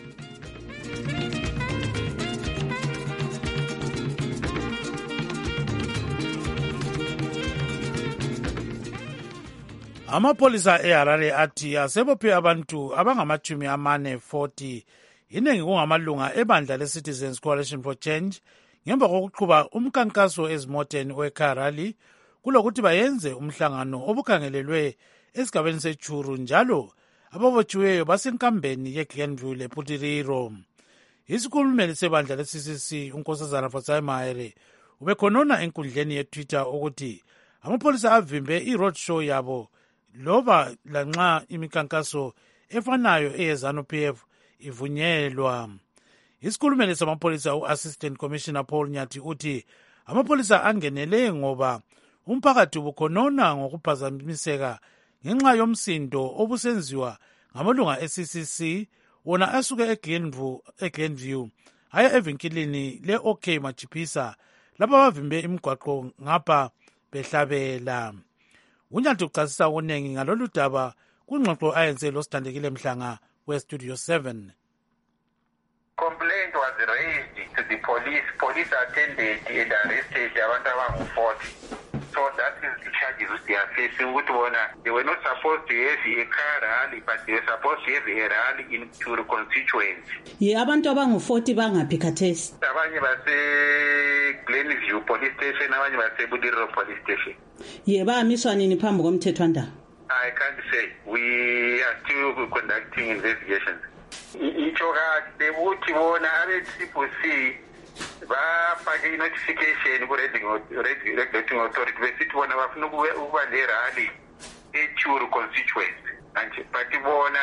Amapholisa eHarare athi asebophe abantu abangama-40 iningi kungamalunga ebandla le-Citizens Coalition for Change ngemva kokuqhuba umkhankaso ezimoteni weCar Rally kulokuthi bayenze umhlangano obukhangelelwe esigabeni seChuru, njalo ababotshiweyo basenkambeni yeGlenview lePutiriro. Isikhulumeli sebandla le-CCC uNkosazana Fatsai Mahere ubekhonona enkundleni yeTwitter ukuthi amapholisa avimbe i-roadshow yabo loba lanxa imikhankaso efanayo eyeZANU-PF ivunyelwa. Isikhulumeli samapholisa u-Assistant Commissioner Paul Nyathi uthi amapholisa angenele ngoba umphakathi ubukhonona ngokuphazamiseka ngenxa yomsindo obusenziwa ngamalunga e-CCC wona asuke eGlenview aya evinkilini le-OK Machipisa lapha bavimbe imigwaqo ngapha behlabela. Unyathi ucacisa okuningi ngalolu daba kungxoxo ayenze loSithandekile Mhlanga we-Studio 7. Complaint was raised to the police. Police attended and arrested abantu abangu-40. So that is the charges which they are facing. They were not supposed to have a car rally, but they were supposed to have a rally in Churu constituency. Ye abantu abangu-40 bangaphi khathesi? Abanye base Glenview police station, abanye base Budiriro police station. Ye bamiswa nini phambi komthethwandaba? I can't say. We are still conducting investigations. Ichoka debuti bona abe-CCC bafake i-notification ku-regulating authority besithi bona bafuna ukuba ne-rally eChuru constituency, but bona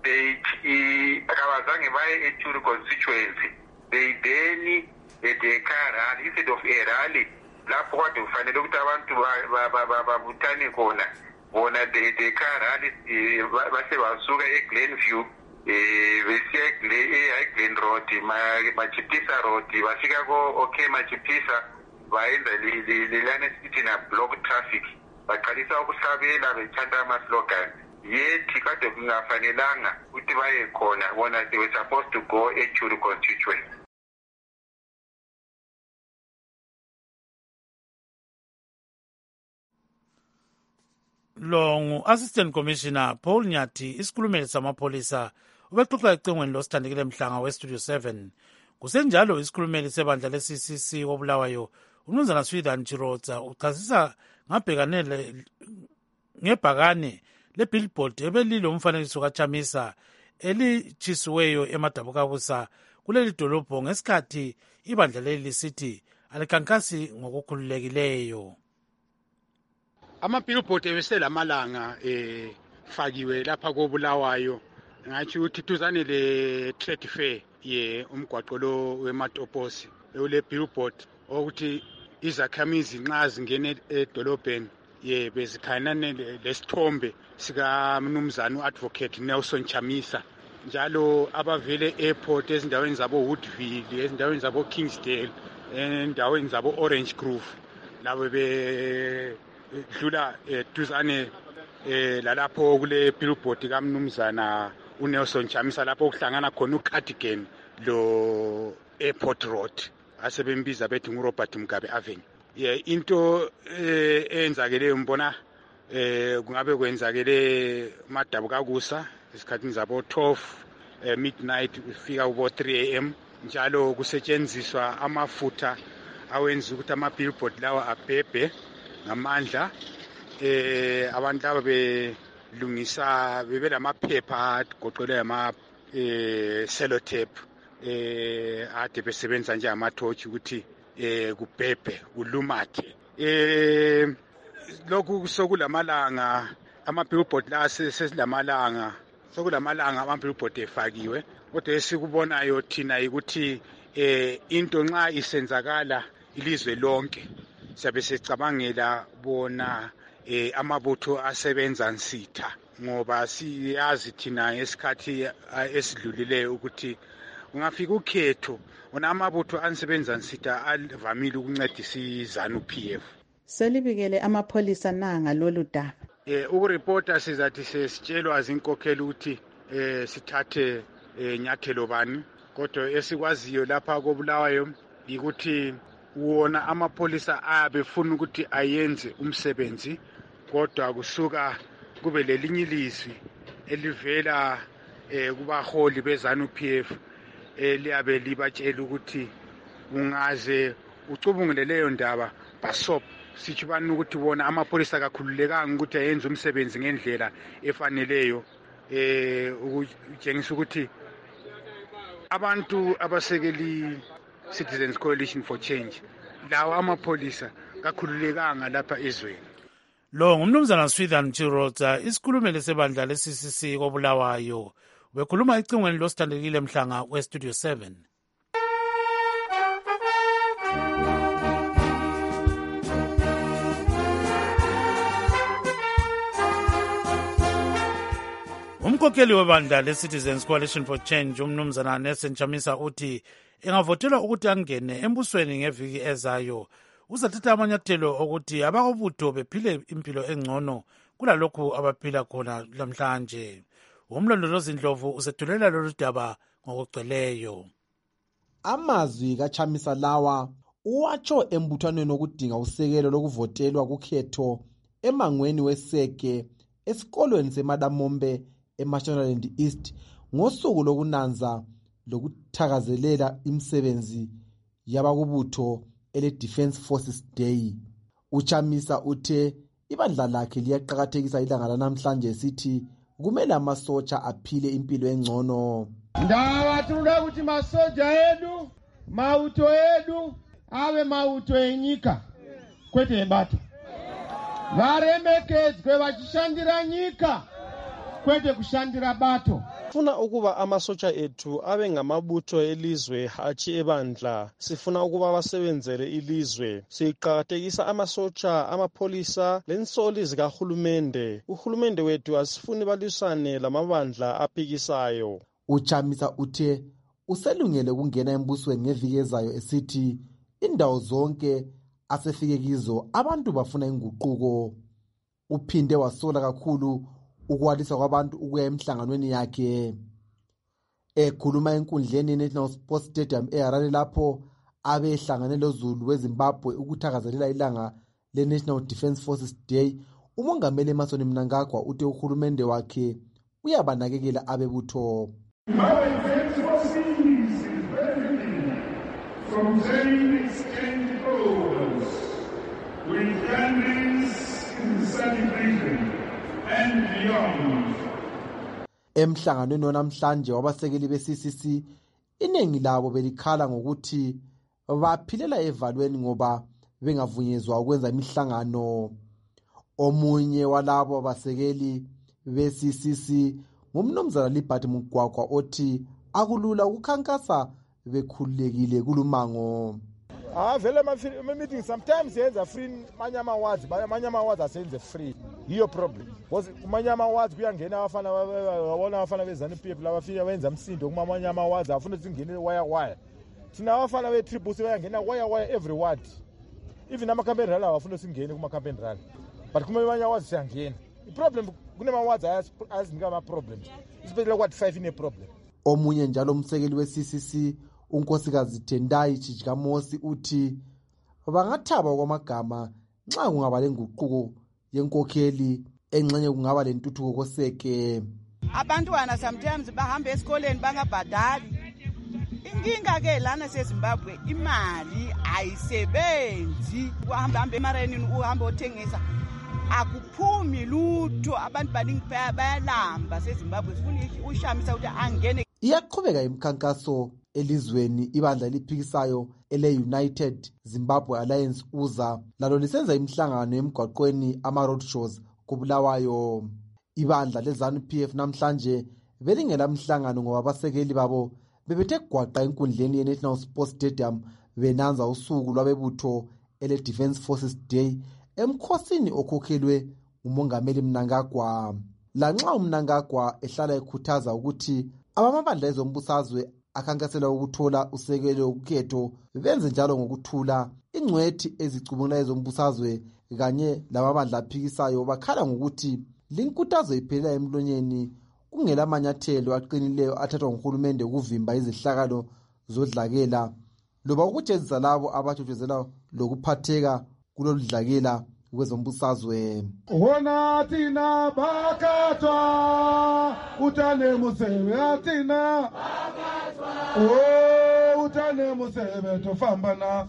akabazange baye eChuru constituency. They then at a car rally instead of a rally lapho kade kufanele ukuthi abantu babuthane khona bona the car rally base basuka eGlenview besiya eGlen Road Machipisa Road bafika ko-OK Machipisa bayenza lelana esithi na block traffic baqalisa ukuhlabela bechanta ama-slogan. Yet kade kungafanelanga ukuthi baye khona bona they were supposed to go eChuru constituency. lo ngu-assistant commissioner Paul Nyathi, isikhulumeli samapholisa, ubexoxa ecingweni losithandekile Mhlanga westudio 7. Kusenjalo isikhulumeli sebandla le-CCC koBulawayo umnumzana Swithan Chirodza uchasisa ngebhakane le-billboard ebelilo umfanekiso kaChamisa elitshisiweyo eMadabukakusa kuleli dolobho ngesikhathi ibandla leli lisithi alikhankasi ngokukhululekileyo. Ama-billboard ebeselamalanga fakiwe lapha koBulawayo ngathi ukuthi tuzane le-trade fair umgwaqo lo weMatoposi ule billboard ukuthi izakhamizi nxa zingene edolobheni bezikhanane lesithombe sikamnumzana u-advocate Nelson Chamisa, njalo abavele airport ezindaweni zabo Woodville, ezindaweni zabo Kingsdale, endaweni zabo Orange Grove, labo bedlula duzane lalapho kule billboard kamnumzana uNelson Chamisa lapho kuhlangana khona uCardigan lo Airport Road asebembiza bethi nguRobert Mugabe Avenue. Into eyenzakeleyo mbona kungabe kwenzakele Madabukakusa isikhathini zabo 12 midnight ufika ubo 3 am, njalo kusetshenziswa amafutha awenza ukuthi ama-billboard lawa abhebhe ngamandla. Abantu laba belungisa bebelamaphepha agoqelwe sellotape ade besebenza njengamatorch ukuthi kubhebhe kulumathe. Lokhu sokulamalanga ama-billboard la sesilamalanga ama-billboard efakiwe, kodwa esikubonayo thina ukuthi into nxa isenzakala ilizwe lonke siyabe sicabangela bona amabutho asebenza nsitha, ngoba siyazi thina ngesikhathi esidlulileyo ukuthi ungafika ukhetho ona amabutho ansebenza nsitha avamile ukuncedisa iZANU-PF. Selibikele amapholisa nanga lolu daba. Ukuripota sizathi sesitshelwa zinkokheli ukuthi sithathe nyathelo bani, kodwa esikwaziyo lapha koBulawayo ukuthi wona amapholisa abefuna ukuthi ayenze umsebenzi, kodwa kusuka kube lelinye ilizwi elivela kubaholi beZANU-PF liyabe libatshela ukuthi ungaze ucubungule leyo ndaba basop sithi bani ukuthi bona amapholisa akakhululekanga ukuthi ayenze umsebenzi ngendlela efaneleyo, ukutshengisa ukuthi abantu abasekeli Citizens Coalition for Change lawa amapholisa kakhululekanga lapha ezweni. Lo ngumnumzana Swithan Chirodza, isikhulumeli sebandla le-CCC koBulawayo, bekhuluma ecingweni losithandekile Mhlanga westudio 7. Umkhokheli webandla le-Citizens Coalition for Change umnumzana Nelson Chamisa uthi engavotelwa ukuthi angene embusweni ngeviki ezayo uzathatha amanyathelo okuthi abakobutho bephile impilo engcono kulalokhu abaphila khona namhlanje. Umlondolozi Ndlovu usethulela lolu daba ngokugcweleyo. Amazwi kaChamisa lawa uwatsho embuthanweni okudinga usekelo lokuvotelwa kukhetho emangweni weseke esikolweni seMadamombe eMashonaland East ngosuku lokunanza lokuthakazelela imisebenzi yabakubutho ele-Defence Forces Day. UChamisa uthe ibandla lakhe liyaqakathekisa ilanga lanamhlanje sithi kumele amasotsha aphile impilo engcono. Ndawa tinoda kuti masoja edu, mauto edu ave mauto enyika kwete ebata. Varemekedzwe vachishandira nyika kwete kushandira bato. Sifuna ukuba amasotsha ethu abe ngamabutho elizwe hatshi ebandla. Sifuna ukuba basebenzele ilizwe. Siqakathekisa amasotsha, amapholisa lensoli zikahulumende. Uhulumende wethu asifuni balwisane lamabandla aphikisayo. UChamisa uthe uselungele ukungena embusweni ngeviki ezayo esithi indawo zonke asefike kizo abantu bafuna inguquko. Uphinde wasola kakhulu ukwalisa kwabantu ukuya emhlanganweni yakhe. Ekhuluma enkundleni ye-National Sports Stadium eHarare lapho abehlangane loZulu weZimbabwe ukuthakazelela ilanga le-National Defence Forces Day, umongameli Emmerson Mnangagwa uthi uhulumende wakhe uyabanakekela abebutho. From training exchange programs with families in the Southern region and beyond. Emhlanganweni namhlanje wabasekeli be-CCC iningi labo belikhala ngokuthi baphilela evalweni ngoba bengavunyezwa ukwenza imihlangano. Omunye walabo abasekeli be-CCC ngumnumzana Liberty Mugwagwa othi akulula ukukhankasa bekhululekile kulumango. Vele ama-meeting sometimes yenza free manye ama-awards asenze free. Yiyo problem. Because kumanye ama-awards kuyangena abafana wabona abafana be-ZANU-PF labafika benza umsindo kumanye ama-awards afuna ukuthi ngene wire. Thina abafana be-Triple C bayangena wire every ward. Even ama-campaign rally abafuna singene kuma-campaign rally. But kumanye awards siyangena. I-problem kunema-awards ayazinika ama-problems. Especially what 5 in a problem. Omunye njalo umsekeli we-CCC unkosikazi Tendai Chijikamosi uthi bangathaba kwamagama nxa kungaba lenguquko yenkokheli engxenye kungaba lentuthuko koseke. Abantwana sometimes bahamba esikoleni bangabhadali. Inkinga ke lana seZimbabwe imali ayisebenzi. Uhamba emareni uhamba othengisa akuphumi lutho, abantu baningi bayalamba seZimbabwe sifuna ushamisa ukuthi angene. Iyaqhubeka imikhankaso elizweni ibandla eliphikisayo ele-United Zimbabwe Alliance uza lalo lisenza imihlangano emgwaqweni ama-road shows kubulawayo. Ibandla le-ZANU-PF namhlanje belingela mhlangano ngoba abasekeli babo bebethe gwaqa enkundleni ye-National Sports Stadium benanza usuku lwabebutho ele-Defence Forces Day emkhosini okhokhelwe umongameli Mnangagwa. Lanxa uMnangagwa ehlala ekhuthaza ukuthi abamabandla ezombusazwe akhankasela ukuthola usekelo ukhetho benze njalo ngokuthula, ingcwethi ezicubungula ezombusazwe kanye lamabandla aphikisayo bakhala ngokuthi linkuthazo iphelela emlonyeni kungela manyathelo aqinileyo athathwa nguhulumende ukuvimba izihlakalo zodlakela loba ukujezisa labo abathotshozela lokuphatheka kuloludlakela kwezombusazwe. Wona thina bakhathwa uthane musebe athina bakhathwa uthane musebe tofambana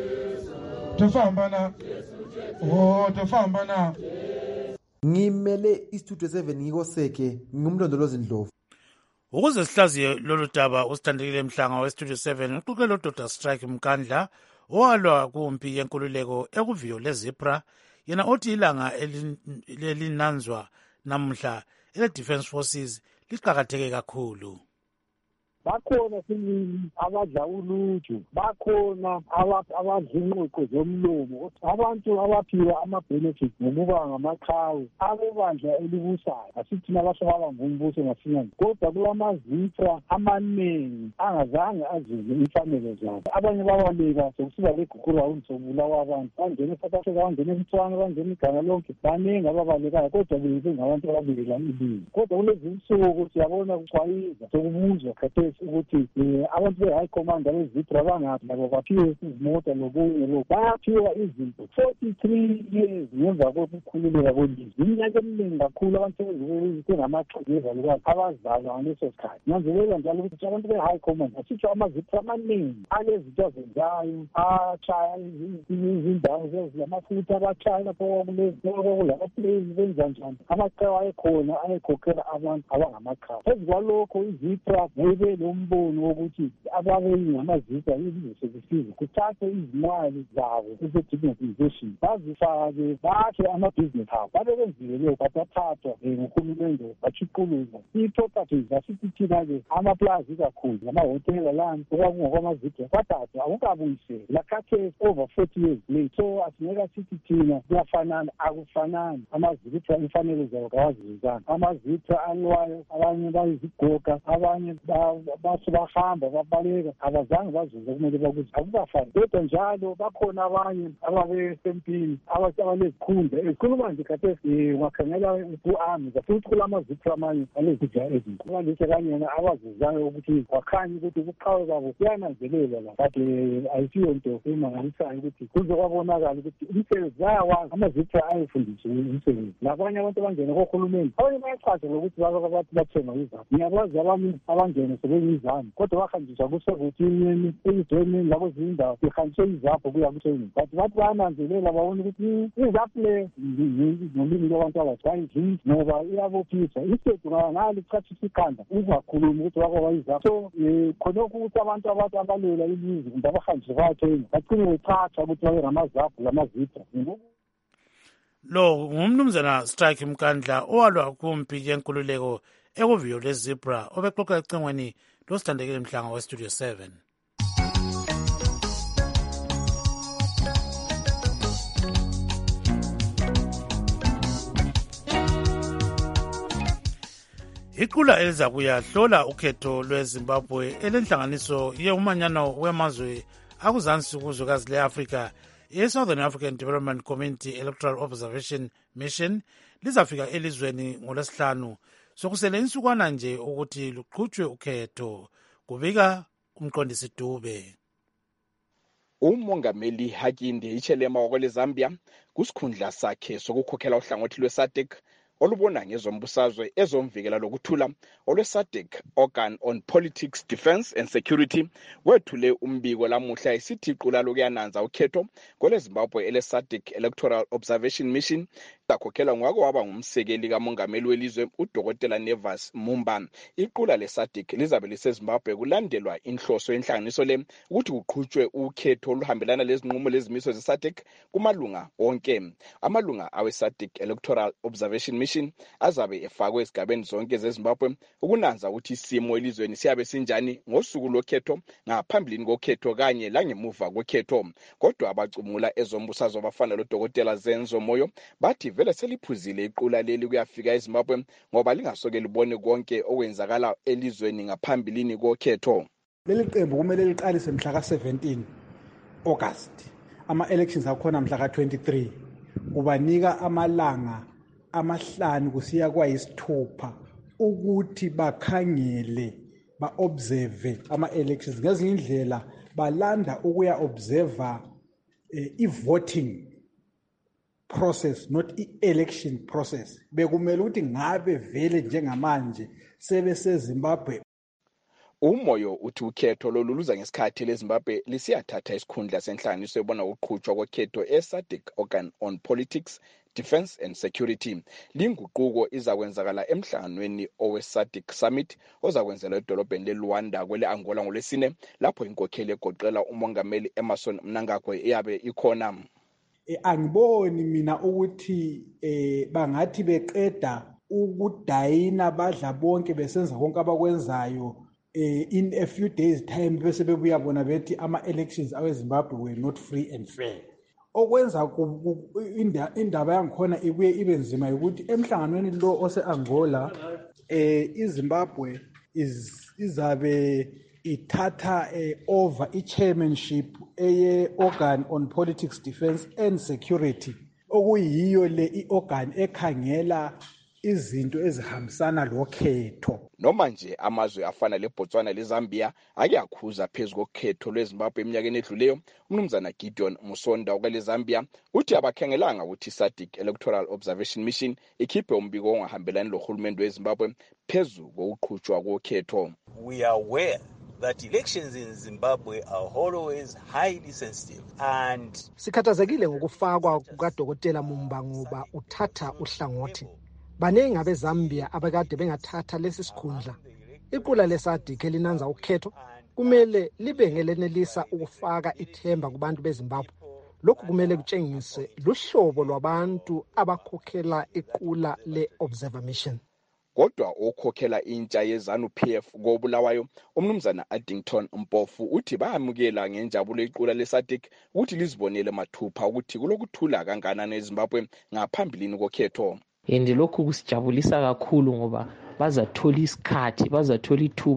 Ngimele istudio 7 ngikoseke ngumlondolozi Ndlovu. Ukuze sihlaziye lolu daba usithandekile Mhlanga westudio 7 uxoxe lo Dr Strike Mkandla owalwa kumpi yenkululeko ekuviyo leZipra, yena othi ilanga elinanzwa namhla ele-Defence Forces liqakatheke kakhulu. Bakhona singini abadla uluju, bakhona abadlinqoqo zomlomo, abantu abaphiwa ama-benefits ngokuba ngamaqhawe abebandla elibusayo asithina abasobala ngumbuso ngasinyani, kodwa kulamazitra amaningi angazange azuze imfanelo zabo. Abanye babaleka sokusuka leGugurawuni sobulawa abantu bangene eSouth Africa, bangene eBotswana, bangene iganga lonke, baningi ababalekayo kodwa bebe ngabantu ababekelana ilizwe. Kodwa kulezi nsuku siyabona kuchwayiza sokubuzwa khathesi ukuthi abantu be-high command abezitra bangaphi labo baphiwe izimota lokunye lokhu, bayaphiwa izinto 43 years ngemva kokukhululeka kwelizwe. Iminyaka eminingi kakhulu abantu sebengamaxhegeza lukazi abazalwa ngaleso sikhathi. Nanzelela njalo ukuthi abantu be-high command asitsho amazitra amaningi alezinto azenzayo, atshaya izindawo lamafutha, abatshaya lapho kulamaplezi benza njani, amaqhawe ayekhona ayekhokhela abantu abangamakhawa. Phezu kwalokho izitra bebe nombono wokuthi ababeyingamazitra izizosekusiza kuthathe izimali zabo eze-digitization bazifake bakhe amabhizinesi abo. Babebenzile lokho bathathathwa nguhulumende batshiquluza ii-properties zasithi thina-ke amaplazi kakhulu amahotela lani okwakungokwamazitra kwathathwa akukabuyiseli lakhathesi over 40 years late. So asingeka sithi thina kuyafanana, akufanani. Amazitra imfanelo zabo kawazizana, amazitra alwayo, abanye bayizigoga, abanye bathi bahamba babaleka abazange bazuze kumele bakuthi akubafani kodwa njalo bakhona abanye ababesempini abalezikhundla ezikhuluma nje khathesi ungakhangela ku-army futhi kulamazipho amanye alezidla ezinkulu balise kanyena abazuzayo ukuthi bakhanye ukuthi ubuqhawe babo kuyananzelela la but ayisiyo nto emangalisayo ukuthi kuzokwabonakala ukuthi umsebenzi bayawazi amazipho ayefundiswa umsebenzi labanye abantu abangena kohulumeni abanye bayachaza lokuthi bathi bathenga izabo ngiyakwazi abanye abangena sebeyizami kodwa bahanjiswa kusevotini ezidweni labo zindawo behanjiswe izapho kuya kuseni but bathi bayananzelela babona ukuthi izapho le nolimi lwabantu abathayidli ngoba iyabophisa isedu ngalo kuchathisa ikhanda uzakhuluma ukuthi bakwa izapho so khonokho ukuthi abantu abathi abalela ilizwe kumbe abahanjiswe bayathenga bagcine bethatha ukuthi babe ngamazapho lamazipho lo ngumnumzana Strike Mkandla owalwa kumpi yenkululeko ekuviyo lezebra obexoxa ecingweni losithandekile Mhlanga weStudio 7. Iqula eliza kuyahlola ukhetho lweZimbabwe elenhlanganiso yeumanyano wemazwe akuzansi kuzwekazi le-Afrika i-Southern African Development Community Electoral Observation Mission lizafika elizweni ngolwesihlanu sokusele insukwana nje ukuthi luqhutshwe ukhetho, kubika umqondisi Dube. Umongameli Hakainde Hichilema wakweleZambia kusikhundla sakhe sokukhokhela uhlangothi lwe-SADC olubona ngezombusazwe ezomvikela lokuthula olwe-SADC Organ on Politics, Defence and Security wethule umbiko lamuhla isithi iqula lokuyananza ukhetho kweleZimbabwe ele-SADC Electoral Observation Mission lakhokhelwa ngwako waba ngumsekeli kamongameli welizwe uDokotela Nevas Mumba. Iqula le-SADC lizabe liseZimbabwe kulandelwa inhloso yenhlanganiso le ukuthi kuqhutshwe ukhetho oluhambelana lezinqumo lezimiso ze-SADC kumalunga onke. Amalunga awe-SADC Electoral Observation Mission azabe efakwe ezigabeni zonke zeZimbabwe ukunanza ukuthi isimo elizweni siyabe sinjani ngosuku lokhetho, ngaphambilini kokhetho kanye langemuva kokhetho. Kodwa abacumula ezombusazwe abafana loDokotela Zenzo Moyo bathi vele seliphuzile iqula leli kuyafika eZimbabwe ngoba lingasoke libone konke okwenzakala elizweni ngaphambilini kokhetho. Leli qembu kumele liqalise mhla ka-17 August, ama-elections akhona mhla ka-23, ubanika amalanga amahlanu kusiya kwayisithupha ukuthi bakhangele ba-observe ama-elections. Ngezinye indlela balanda ukuya-observa i-voting process, not i-election process. Bekumele ukuthi ngabe vele njengamanje sebeseZimbabwe. Umoyo uthi ukhetho lolu luza ngesikhathi leZimbabwe lisiyathatha isikhundla senhlanganiso ebona ukuqhutshwa kokhetho e-SADC Organ on Politics, Defence and Security. Linguquko izakwenzakala emhlanganweni owe-SADC Summit ozakwenzelwa edolobheni leLuanda kwele-Angola ngolwesine lapho inkokheli egoqela umongameli Emmerson Mnangagwa iyabe ikhona. Angiboni mina ukuthi bangathi beqeda ukudayina badla bonke besenza konke abakwenzayo in a few days time bese bebuya bona bethi ama-elections aweZimbabwe were not free and fair. Okwenza indaba yangikhona ibuye ibe nzima ukuthi emhlanganweni lo ose-Angola iZimbabwe izabe ithatha over i-chairmanship eye-Organ on Politics, Defence and Security okuyiyo le i-organ ekhangela izinto ezihambisana lokhetho. Noma nje amazwe afana leBotswana leZambia ake akhuza phezulu kokhetho lweZimbabwe eminyakeni edluleyo, umnumzana Gideon Musonda okweleZambia uthi abakhangelanga ukuthi SADC Electoral Observation Mission ikhiphe umbiko ongahambelani lohulumende weZimbabwe phezulu kokuqhutshwa kokhetho. We are aware that elections in Zimbabwe are always highly sensitive and sikhathazekile ngokufakwa kukaDokotela Mumba ngoba uthatha uhlangothi. Baningi abeZambia abekade bengathatha lesi sikhundla. Iqula leSADC elinanza ukhetho kumele libe ngelenelisa ukufaka ithemba kubantu beZimbabwe. Lokhu kumele kutshengise luhlobo lwabantu abakhokhela iqula le-Observer Mission. Kodwa okhokhela intsha yeZANU-PF koBulawayo umnumzana Addington Mpofu uthi bayamukela ngenjabulo iqula leSADC ukuthi lizibonele mathupha ukuthi kulokuthula kanganani eZimbabwe ngaphambilini kokhetho. And lokhu kusijabulisa kakhulu ngoba bazathola isikhathi, bazathola ithuba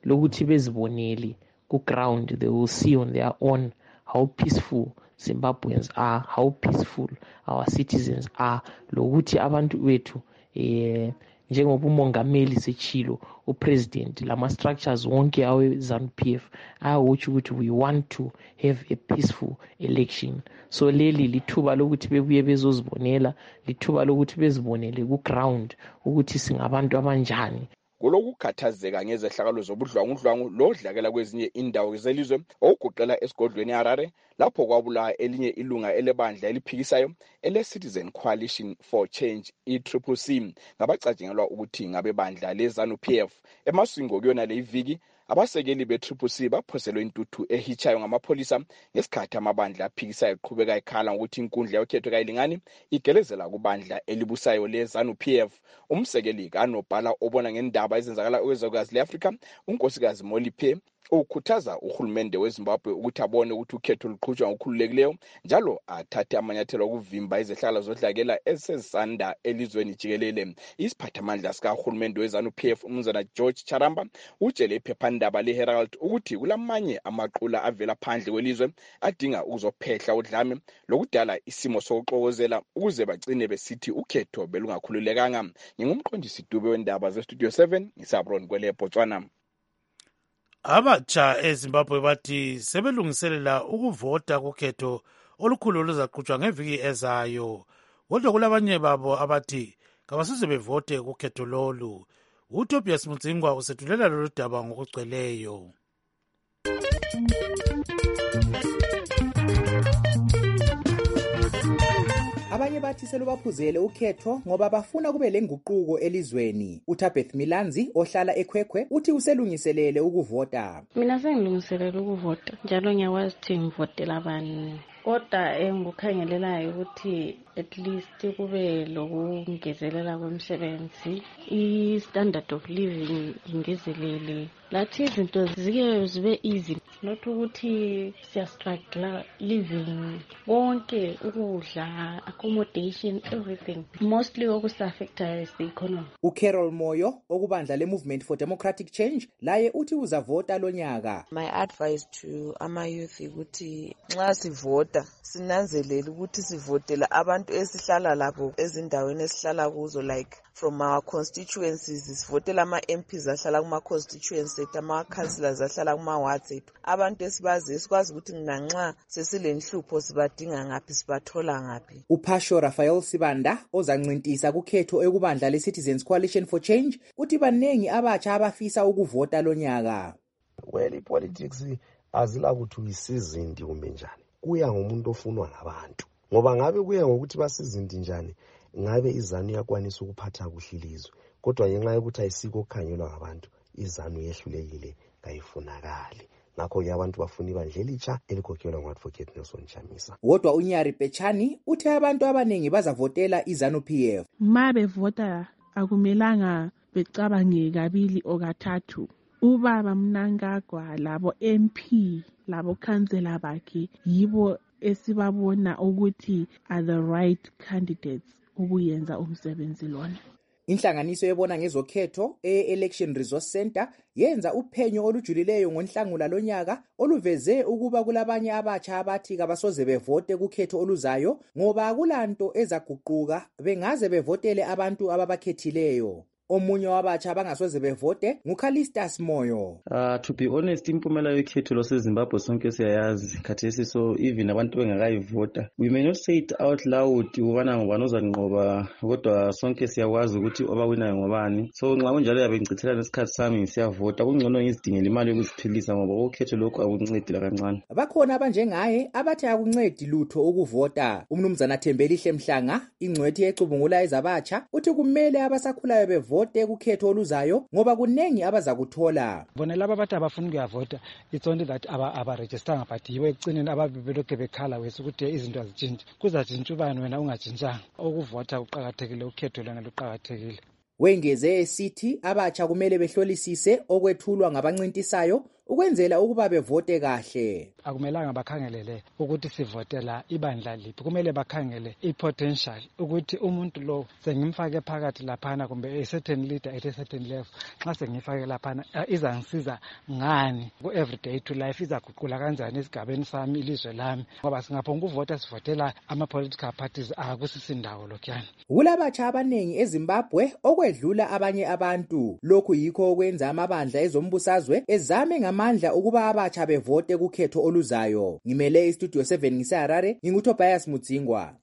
lokuthi bezibonele ku-ground. They will see on their own how peaceful Zimbabweans are, how peaceful our citizens are, lokuthi abantu bethu njengoba umongameli sechilo upresident lama structures wonke awe ZANU-PF ayakuthi ukuthi we want to have a peaceful election. So leli lithuba lokuthi bebuye bezozibonela, lithuba lokuthi bezibonele ku ground ukuthi singabantu abanjani. Kulokukhathazeka ngezehlakalo zobudlwangudlwangu lodlakela kwezinye indawo zelizwe okugoqela esigodlweni eHarare lapho kwabulawa elinye ilunga elebandla eliphikisayo ele-Citizen Coalition for Change i-CCC ngabacatshangelwa ukuthi ngabebandla le-ZANU-PF. Emaswingo kuyona le iviki abasekeli be-CCC baphoselwe intuthu ehitshayo ngamapholisa ngesikhathi amabandla aphikisayo eqhubeka ekhala ngokuthi inkundla yokhetho kayilingani igelezela kubandla elibusayo le-ZANU-PF. Umsekeli kanobhala obona ngendaba ezenzakala kwezwekazi le-Afrika unkosikazi Moliphe ukhuthaza uhulumende weZimbabwe ukuthi abone ukuthi ukhetho luqhutshwa ngokukhululekileyo njalo athathe amanyathelo okuvimba izehlakalo zodlakela esezisanda elizweni jikelele. Isiphathamandla sikahulumende weZANU-PF umnumzana George Charamba utshele iphephandaba le-Herald ukuthi kulamanye amaqula avela phandle kwelizwe adinga ukuzophehla udlame lokudala isimo sokuxokozela ukuze bagcine besithi ukhetho belungakhululekanga. Ngingumqondisi Dube wendaba ze-Studio 7 ngisabron kwele Botswana. Abatsha eZimbabwe bathi sebelungiselela ukuvota kukhetho olukhulu oluzaqhutshwa ngeviki ezayo. Kodwa kulabanye babo abathi kabaseze bevote kukhetho lolu. uTobias Mudzingwa usethulela lolu daba ngokugcweleyo. Abanye bathi selubaphuzele ukhetho ngoba bafuna kube lenguquko elizweni. uTabeth Milanzi ohlala eKhwekhwe uthi uselungiselele ukuvota. Mina sengilungiselele ukuvota njalo ngiyakwazi ukuthi ngivotela abani. Kodwa engikukhangelelayo ukuthi at least kube lokungezelela kwemisebenzi, i-standard of living ingezelele, lathi izinto zike zibe easy, not ukuthi siyastruggle living, konke ukudla, accommodation, everything. Mostly okusa-affecta is the economy. uCarol Moyo okubandla le-Movement for Democratic Change laye uthi uzavota lonyaka. My advice to ama-youth ukuthi nxa sivota sinanzelele ukuthi sivotela abantu esihlala labo ezindaweni esihlala kuzo, like from our constituencies sivotela ama-MPs ahlala kuma-constituencies ethu, ama-councillors ahlala kuma-wards ethu. Abantu esibazi esikwazi ukuthi nxa sesilenhlupho sibadinga ngaphi, sibathola ngaphi. uPasho Raphael Sibanda ozancintisa kukhetho ekubandla le-Citizens Coalition for Change uthi banengi abatsha abafisa ukuvota lonyaka. Well, i-politics azila kuthi uyisizindi kumbe njani, kuya ngomuntu ofunwa ngabantu, ngoba ngabe kuya ngokuthi basizindi njani ngabe iZANU yakwanisa ukuphatha kuhle ilizwe, kodwa ngenxa yokuthi ayisikho okukhangelwa ngabantu iZANU yehlulekile kayifunakali. Ngakho-ke abantu bafuna ibandla elitsha elikhokhelwa ngu-Advocate Nelson Chamisa. Kodwa uNyari Pechani uthi abantu abaningi bazavotela iZANU-PF. Ma bevota akumelanga becabange kabili okathathu. Ubaba Mnangagwa labo MP labo councillor bakhe yibo esibabona ukuthi are the right candidates ukuyenza umsebenzi lona. Inhlanganiso ebona ngezokhetho e-Election Resource Center yenza uphenyo olujulileyo ngoNhlangula lonyaka oluveze ukuba kulabanye abatsha abathi kabasoze bevote kukhetho oluzayo ngoba akulanto ezaguquka bengaze bevotele abantu ababakhethileyo. Omunye wabatsha abangasoze bevote nguKalistas Moyo. To be honest, impumela yokhetho lwaseZimbabwe sonke siyayazi khathesi, so even abantu bengakayivota we may not say it out loud ubana ngubani ozanqoba, kodwa sonke siyakwazi ukuthi obawinayo ngobani. So nxa kunjalo yabe ngicithela nesikhathi sami siyavota, kungcono ngizidingele imali yokuziphilisa ngoba ukhetho lokho akuncedi kancane. Bakhona abanjengaye abathi akuncedi lutho ukuvota. Umnumzana Thembelihle Mhlanga ingcwethi ecubungula ezabatsha uthi kumele abasakhulayo bevote kukhetho oluzayo ngoba kunengi abazakuthola. Bona laba bathi abafuna ukuyavota, it's only that aba-registeranga, but yibo ekucineni ababelokhe bekhala ukuthi izinto azitshintshe. Kuzatshintsha ubani wena ungatshintshanga? Ukuvota kuqakathekile, ukhetho lona luqakathekile. Wengeze esithi abatsha kumele behlolisise okwethulwa ngabancintisayo ukwenzela ukuba bevote kahle. Akumelanga bakhangelele ukuthi sivotela ibandla liphi, kumele bakhangele i-potential ukuthi umuntu lo sengimfake phakathi laphana kumbe a certain leader at a certain level, nxa sengifake laphana izangisiza ngani ku-everyday to life, izaguqula kanjani esigabeni sami, ilizwe lami, ngoba singaphonga ukuvota sivotela ama-political parties akusisindawo lokhuyana. Kulabatsha abanengi eZimbabwe okwedlula abanye abantu. Lokhu yikho okwenza amabandla ezombusazwe ezame ngamandla ukuba abatsha bevote kukhetho oluzayo. Ngimele iStudio 7 ngiseHarare, nginguTobias Mudzingwa.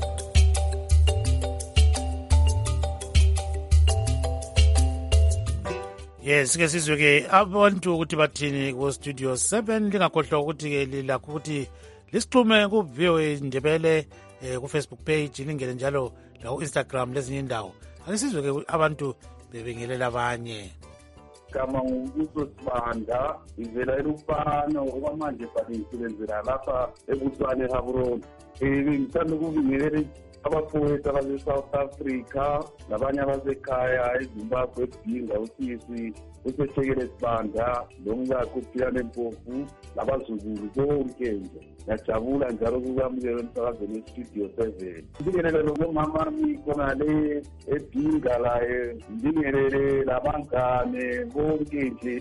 Yes, ke sizwe ke abantu ukuthi bathini ku Studio 7. Lingakhohlwa ukuthi ke lilakho ukuthi lisixhume ku VOA Ndebele ku Facebook page, lingene njalo la ku Instagram lezinye indawo. Akusizwe ke abantu bebengelela abanye. Kama ngubuso Sibanda ivela elufana okwamanje banisebenzela lapha ebutswane Gaborone. Ngithanda ukubingelela abafowethu abase-South Africa labanye abasekhaya eZimbabwe edinga usisi usethekele Sibanda lomkakhe uPhilane Mpofu labazukulu bonke nje. Ngiyajabula njalo ukukwamukela emsakazweni weStudio 7. Ngibingelele lomamami khona le edinga la ngibingelele labangane bonke nje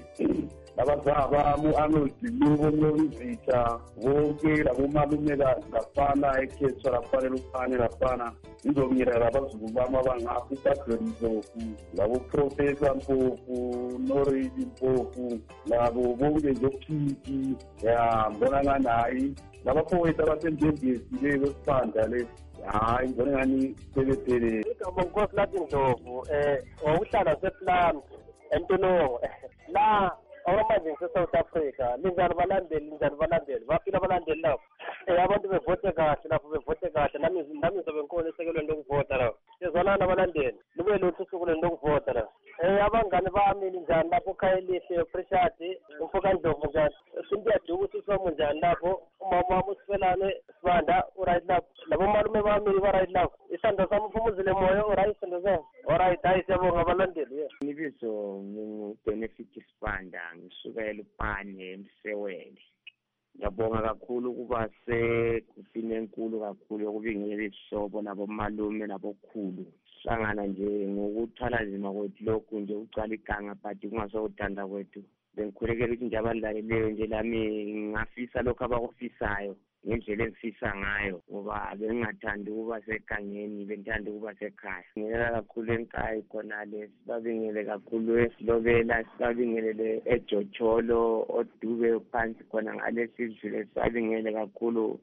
labazaba mu-Arnold Lubo Mlonzitha bonke labomalumekazi lafana ekhethwa lafanele ufane lafana ngizobingelela labazukulu bami abangapha uDadley Mpofu laboProfessor Mpofu Noridi Mpofu labo bonke nje okhiki mbona nganayi labafowethu abasendembezi le kwesibanda le hayi ngibona ngani sebephelele. Igama Nkosi Lathi Ndlovu ngokuhlala sePlum eNtonongo la awamanje ngiseSouth Africa. Linjani balandeli bafika abalandeli lapho abantu bevote kahle lapho bevote kahle nami zobe ngikhona esekelweni lokuvota lapho sizolana abalandeli lube lutho usukulweni lokuvota lapho abangane bami njani lapho Khayelihle Precious umfoka Ndlovu njani sindiyaduka usisi wami njani lapho umama wami uSifelane Sibanda uright lapho labo malume bami ba-right lapho isandla sami uphumuzile moya uright isandla sami alright hayi siyabonga abalandeli. Ngibizo ngingu-Benefit Sibanda ngisuka eLupane eMsewele. Ngiyabonga kakhulu ukuba sekufine enkulu kakhulu yokubingelela izihlobo nabomalume nabokhulu. Hlangana nje ngokuthwala nzima kwethu lokhu nje ucala iganga but kungasowuthanda kwethu. Bengikhulekela ukuthi nje abalaleleyo nje lami ngingafisa lokhu abakufisayo ngendlela engifisa ngayo ngoba bengingathandi ukuba segangeni bengithanda ukuba sekhaya. Ngiyela kakhulu eNkayi khona le sibabingele kakhulu eSilobela sibabingelele eJocholo oDube phansi khona ngalesi sidlule sibabingele kakhulu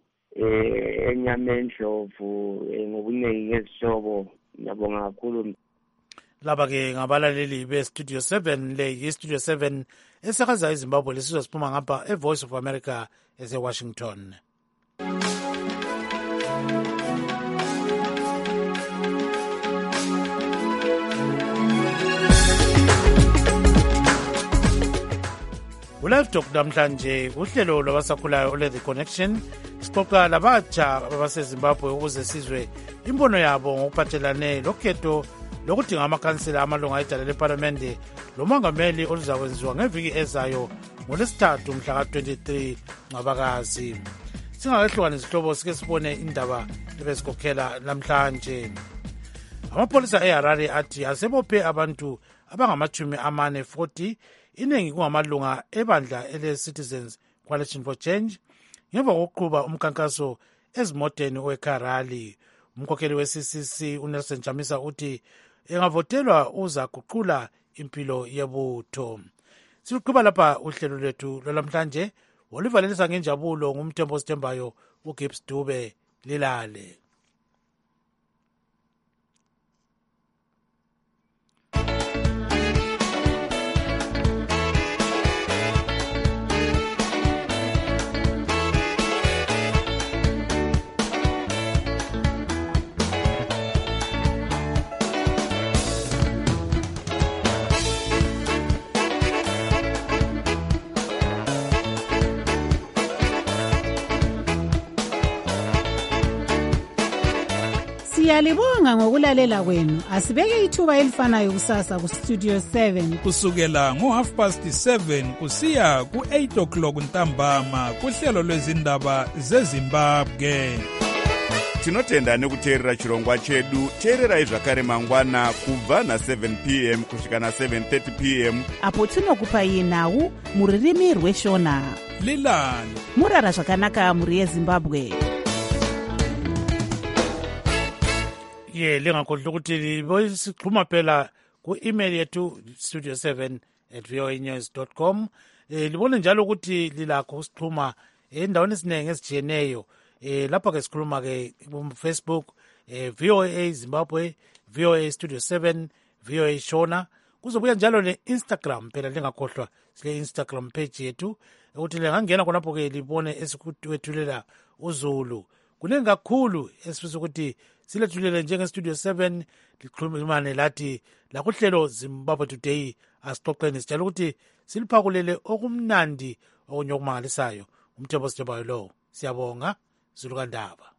eNyamendlovu ngobuningi ngezihlobo. Ngiyabonga kakhulu. Laba ke ngabalaleli beStudio 7 le yiStudio 7 esakaza eZimbabwe lesizwe siphuma ngapha eVoice of America eseWashington. Ulive Talk namhlanje uhlelo lwabasakhulayo ole The Connection sixoxa labatsha abaseZimbabwe ukuze sizwe imbono yabo ngokuphathelane lokhetho lokudinga amakhansela amalunga edala leParlamente lomongameli oluzakwenziwa ngeviki ezayo ngoLwesithathu mhla ka-23 Ncwabakazi. Singakehlukani izihlobo sike sibone indaba ebesikhokhela namhlanje. Amapolisa eHarare athi asebophe abantu abangama-40 iningi kungamalunga ebandla ele-Citizens Coalition for Change ngemva kokuqhuba umkhankaso ezimoteni weKarali. Umkhokheli we-CCC uNelson Chamisa uthi engavotelwa uzaguqula impilo yebutho. Siluqhuba lapha uhlelo lwethu lwalamhlanje oluvalelisa ngenjabulo ngumthembo osithembayo uGibbs Dube lilale. Siyalibonga ngokulalela kwenu. Asibeke ithuba elifanayo kusasa ku Studio 7 kusukela ngo7:30 kusiya ku8 o'clock ntambama kuhlelo lwezindaba zeZimbabwe. Tinotenda nekuteerera chirongwa chedu. Teererai zvakare mangwana kubva na7 p.m. kusvika na7:30 p.m. apo tinokupai nhau muririmi rweShona. Lilani murara zvakanaka muri yeZimbabwe. Lingakhohlwa ukuthi sixhuma phela ku-email yethu studio7@voanews.com. Libone njalo ukuthi lilakho usixhuma endaweni eziningi ezitshiyeneyo. Lapha ke sikhuluma ke Facebook, VOA Zimbabwe, VOA Studio 7, VOA Shona. Kuzobuya njalo ne-Instagram phela lingakhohlwa sile Instagram page yethu ukuthi lingangena khonapho ke libone esikwethulela uZulu. Kuningi kakhulu esifisa ukuthi silethulele njenge-Studio 7 likhulumane lathi lakuhlelo Zimbabwe Today asixoxeni sitshela ukuthi siliphakulele okumnandi okunye okumangalisayo. Umthembo Sithembayo lo. Siyabonga. Zulukandaba.